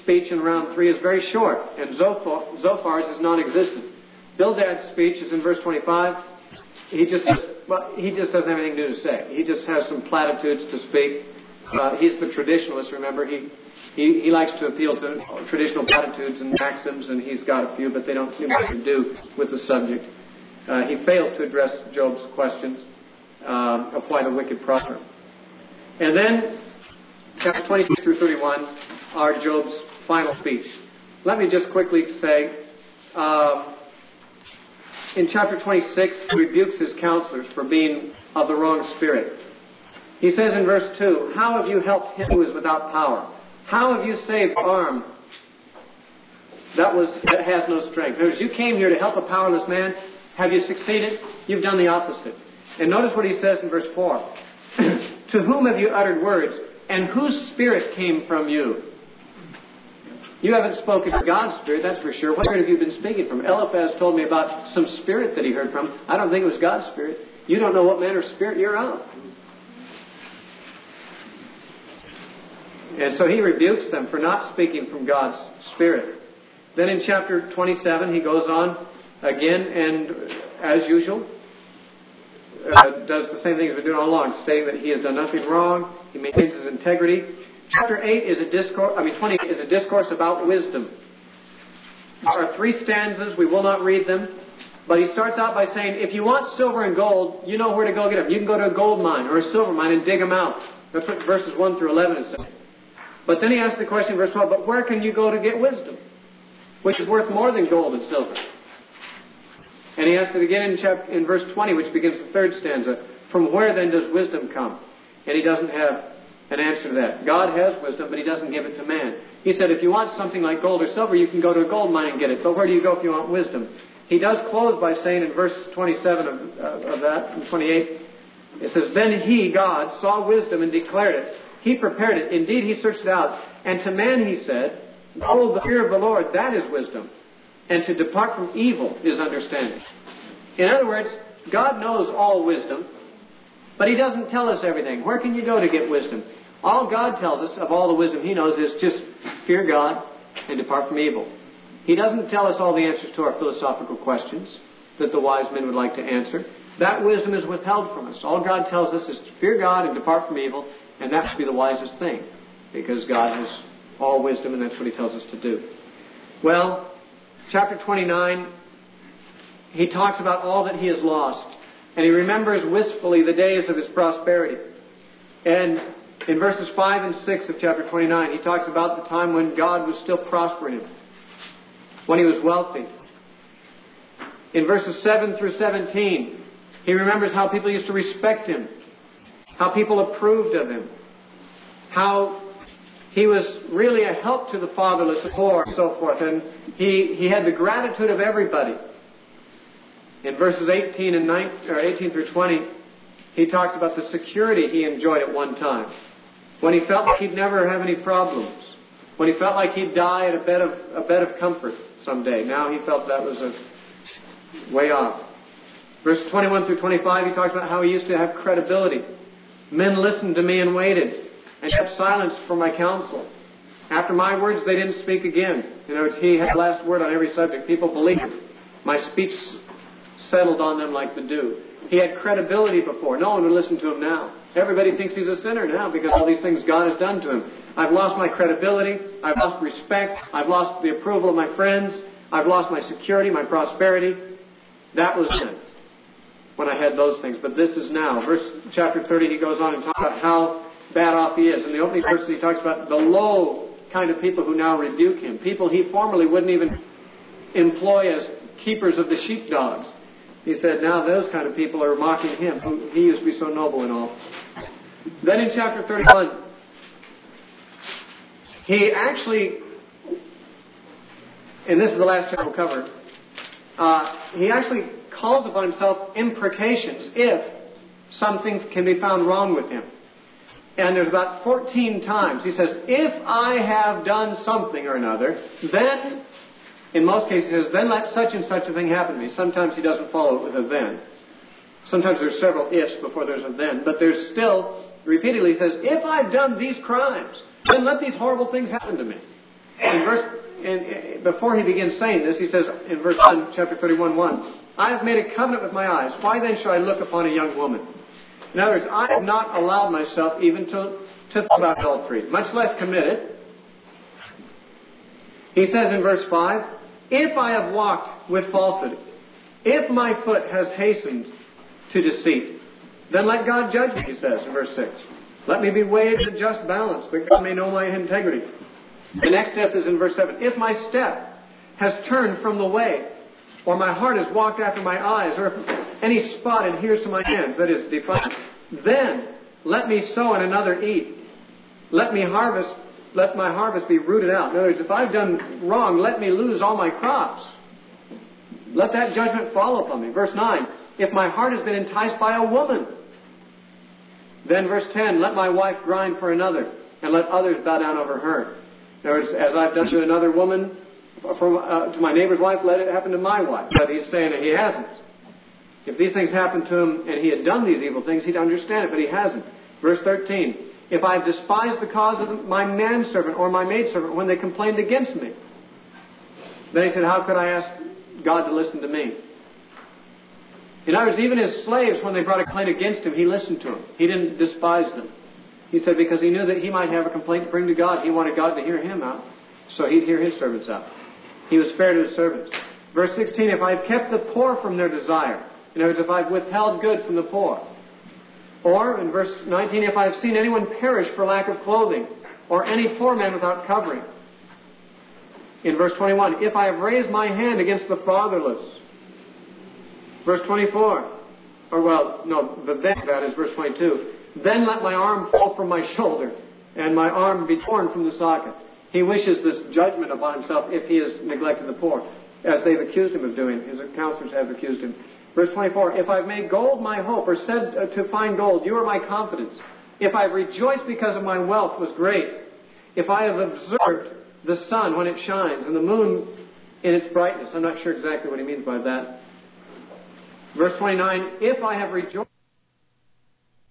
speech in round three is very short, and Zophar, Zophar's is non-existent. Bildad's speech is in verse twenty-five. He just well, he just doesn't have anything new to say. He just has some platitudes to speak. Uh, he's the traditionalist, remember. He, he he likes to appeal to traditional platitudes and maxims, and he's got a few, but they don't seem much to do with the subject. Uh, he fails to address Job's questions uh, of why the wicked prosper. And then, chapter twenty-six through thirty-one are Job's final speech. Let me just quickly say, uh, in chapter twenty-six, he rebukes his counselors for being of the wrong spirit. He says in verse two, "How have you helped him who is without power? How have you saved the arm that was that has no strength?" In other words, you came here to help a powerless man. Have you succeeded? You've done the opposite. And notice what he says in verse four. "To whom have you uttered words, and whose spirit came from you?" You haven't spoken to God's spirit, that's for sure. What spirit have you been speaking from? Eliphaz told me about some spirit that he heard from. I don't think it was God's spirit. You don't know what manner of spirit you're of. And so he rebukes them for not speaking from God's spirit. Then in chapter twenty-seven, he goes on again and, as usual, uh, does the same thing he's been doing all along, saying that he has done nothing wrong. He maintains his integrity. Chapter eight is a discourse, I mean twenty is a discourse about wisdom. There are three stanzas, we will not read them, but he starts out by saying, if you want silver and gold, you know where to go get them. You can go to a gold mine or a silver mine and dig them out. That's what verses one through eleven is saying. But then he asks the question in verse twelve, but where can you go to get wisdom? Which is worth more than gold and silver. And he asks it again in, chapter, in verse twenty, which begins the third stanza. From where then does wisdom come? And he doesn't have an answer to that. God has wisdom, but he doesn't give it to man. He said, if you want something like gold or silver, you can go to a gold mine and get it. But where do you go if you want wisdom? He does close by saying in verse twenty-seven of, uh, of that, and twenty-eight, it says, then he, God, saw wisdom and declared it. He prepared it. Indeed, he searched it out. And to man he said, oh, the fear of the Lord, that is wisdom. And to depart from evil is understanding. In other words, God knows all wisdom, but he doesn't tell us everything. Where can you go to get wisdom? All God tells us of all the wisdom he knows is just fear God and depart from evil. He doesn't tell us all the answers to our philosophical questions that the wise men would like to answer. That wisdom is withheld from us. All God tells us is to fear God and depart from evil, and that would be the wisest thing, because God has all wisdom, and that's what he tells us to do. Well, chapter twenty-nine, he talks about all that he has lost, and he remembers wistfully the days of his prosperity. And in verses five and six of chapter twenty-nine, he talks about the time when God was still prospering him, when he was wealthy. In verses seven through seventeen, he remembers how people used to respect him, how people approved of him, how he was really a help to the fatherless and poor and so forth. And he, he had the gratitude of everybody. In verses eighteen and nineteen, or eighteen through twenty, he talks about the security he enjoyed at one time, when he felt like he'd never have any problems, when he felt like he'd die at a bed of a bed of comfort someday. Now he felt that was a way off. Verses twenty-one through twenty-five, he talks about how he used to have credibility. Men listened to me and waited, and kept silence for my counsel. After my words, they didn't speak again. In other words, he had the last word on every subject. People believed him. My speech settled on them like the dew. He had credibility before. No one would listen to him now. Everybody thinks he's a sinner now because of all these things God has done to him. I've lost my credibility. I've lost respect. I've lost the approval of my friends. I've lost my security, my prosperity. That was then, when I had those things. But this is now. Verse chapter thirty, he goes on and talks about how bad off he is. In the opening verses, he talks about the low kind of people who now rebuke him. People he formerly wouldn't even employ as keepers of the sheepdogs. He said now those kind of people are mocking him, who he used to be so noble and all. Then in chapter thirty-one, he actually, and this is the last chapter we'll cover, uh, he actually calls upon himself imprecations if something can be found wrong with him. And there's about fourteen times he says, if I have done something or another, then, in most cases he says, then let such and such a thing happen to me. Sometimes he doesn't follow it with a then. Sometimes there's several ifs before there's a then. But there's still, repeatedly he says, if I've done these crimes, then let these horrible things happen to me. in verse, in, before he begins saying this, he says in verse one, chapter thirty-one, one, I have made a covenant with my eyes. Why then shall I look upon a young woman? In other words, I have not allowed myself even to, to think about adultery, much less commit it. He says in verse five, if I have walked with falsehood, if my foot has hastened to deceit, then let God judge me, he says in verse six. Let me be weighed in a just balance, that God may know my integrity. The next step is in verse seven. If my step has turned from the way, or my heart has walked after my eyes, or if any spot adheres to my hands, that is defiled, then let me sow and another eat. Let me harvest, let my harvest be rooted out. In other words, if I've done wrong, let me lose all my crops. Let that judgment fall upon me. Verse nine. If my heart has been enticed by a woman, then verse ten, let my wife grind for another, and let others bow down over her. In other words, as I've done to another woman, from, uh, to my neighbor's wife, let it happen to my wife. But he's saying that he hasn't. If these things happened to him and he had done these evil things, he'd understand it, but he hasn't. Verse thirteen, if I have despised the cause of my manservant or my maidservant when they complained against me. Then he said, how could I ask God to listen to me? In other words, even his slaves, when they brought a complaint against him, he listened to them. He didn't despise them. He said because he knew that he might have a complaint to bring to God. He wanted God to hear him out, so he'd hear his servants out. He was fair to his servants. Verse sixteen, if I've kept the poor from their desire. In other words, if I've withheld good from the poor. Or, in verse nineteen, if I've seen anyone perish for lack of clothing, or any poor man without covering. In verse twenty-one, if I have raised my hand against the fatherless. Verse twenty-four, or well, no, the then that is verse twenty-two. Then let my arm fall from my shoulder, and my arm be torn from the socket. He wishes this judgment upon himself if he has neglected the poor, as they've accused him of doing. His counselors have accused him. Verse twenty-four, if I've made gold my hope, or said uh, to find gold, you are my confidence. If I've rejoiced because of my wealth was great. If I have observed the sun when it shines, and the moon in its brightness. I'm not sure exactly what he means by that. Verse twenty-nine, if I have rejoiced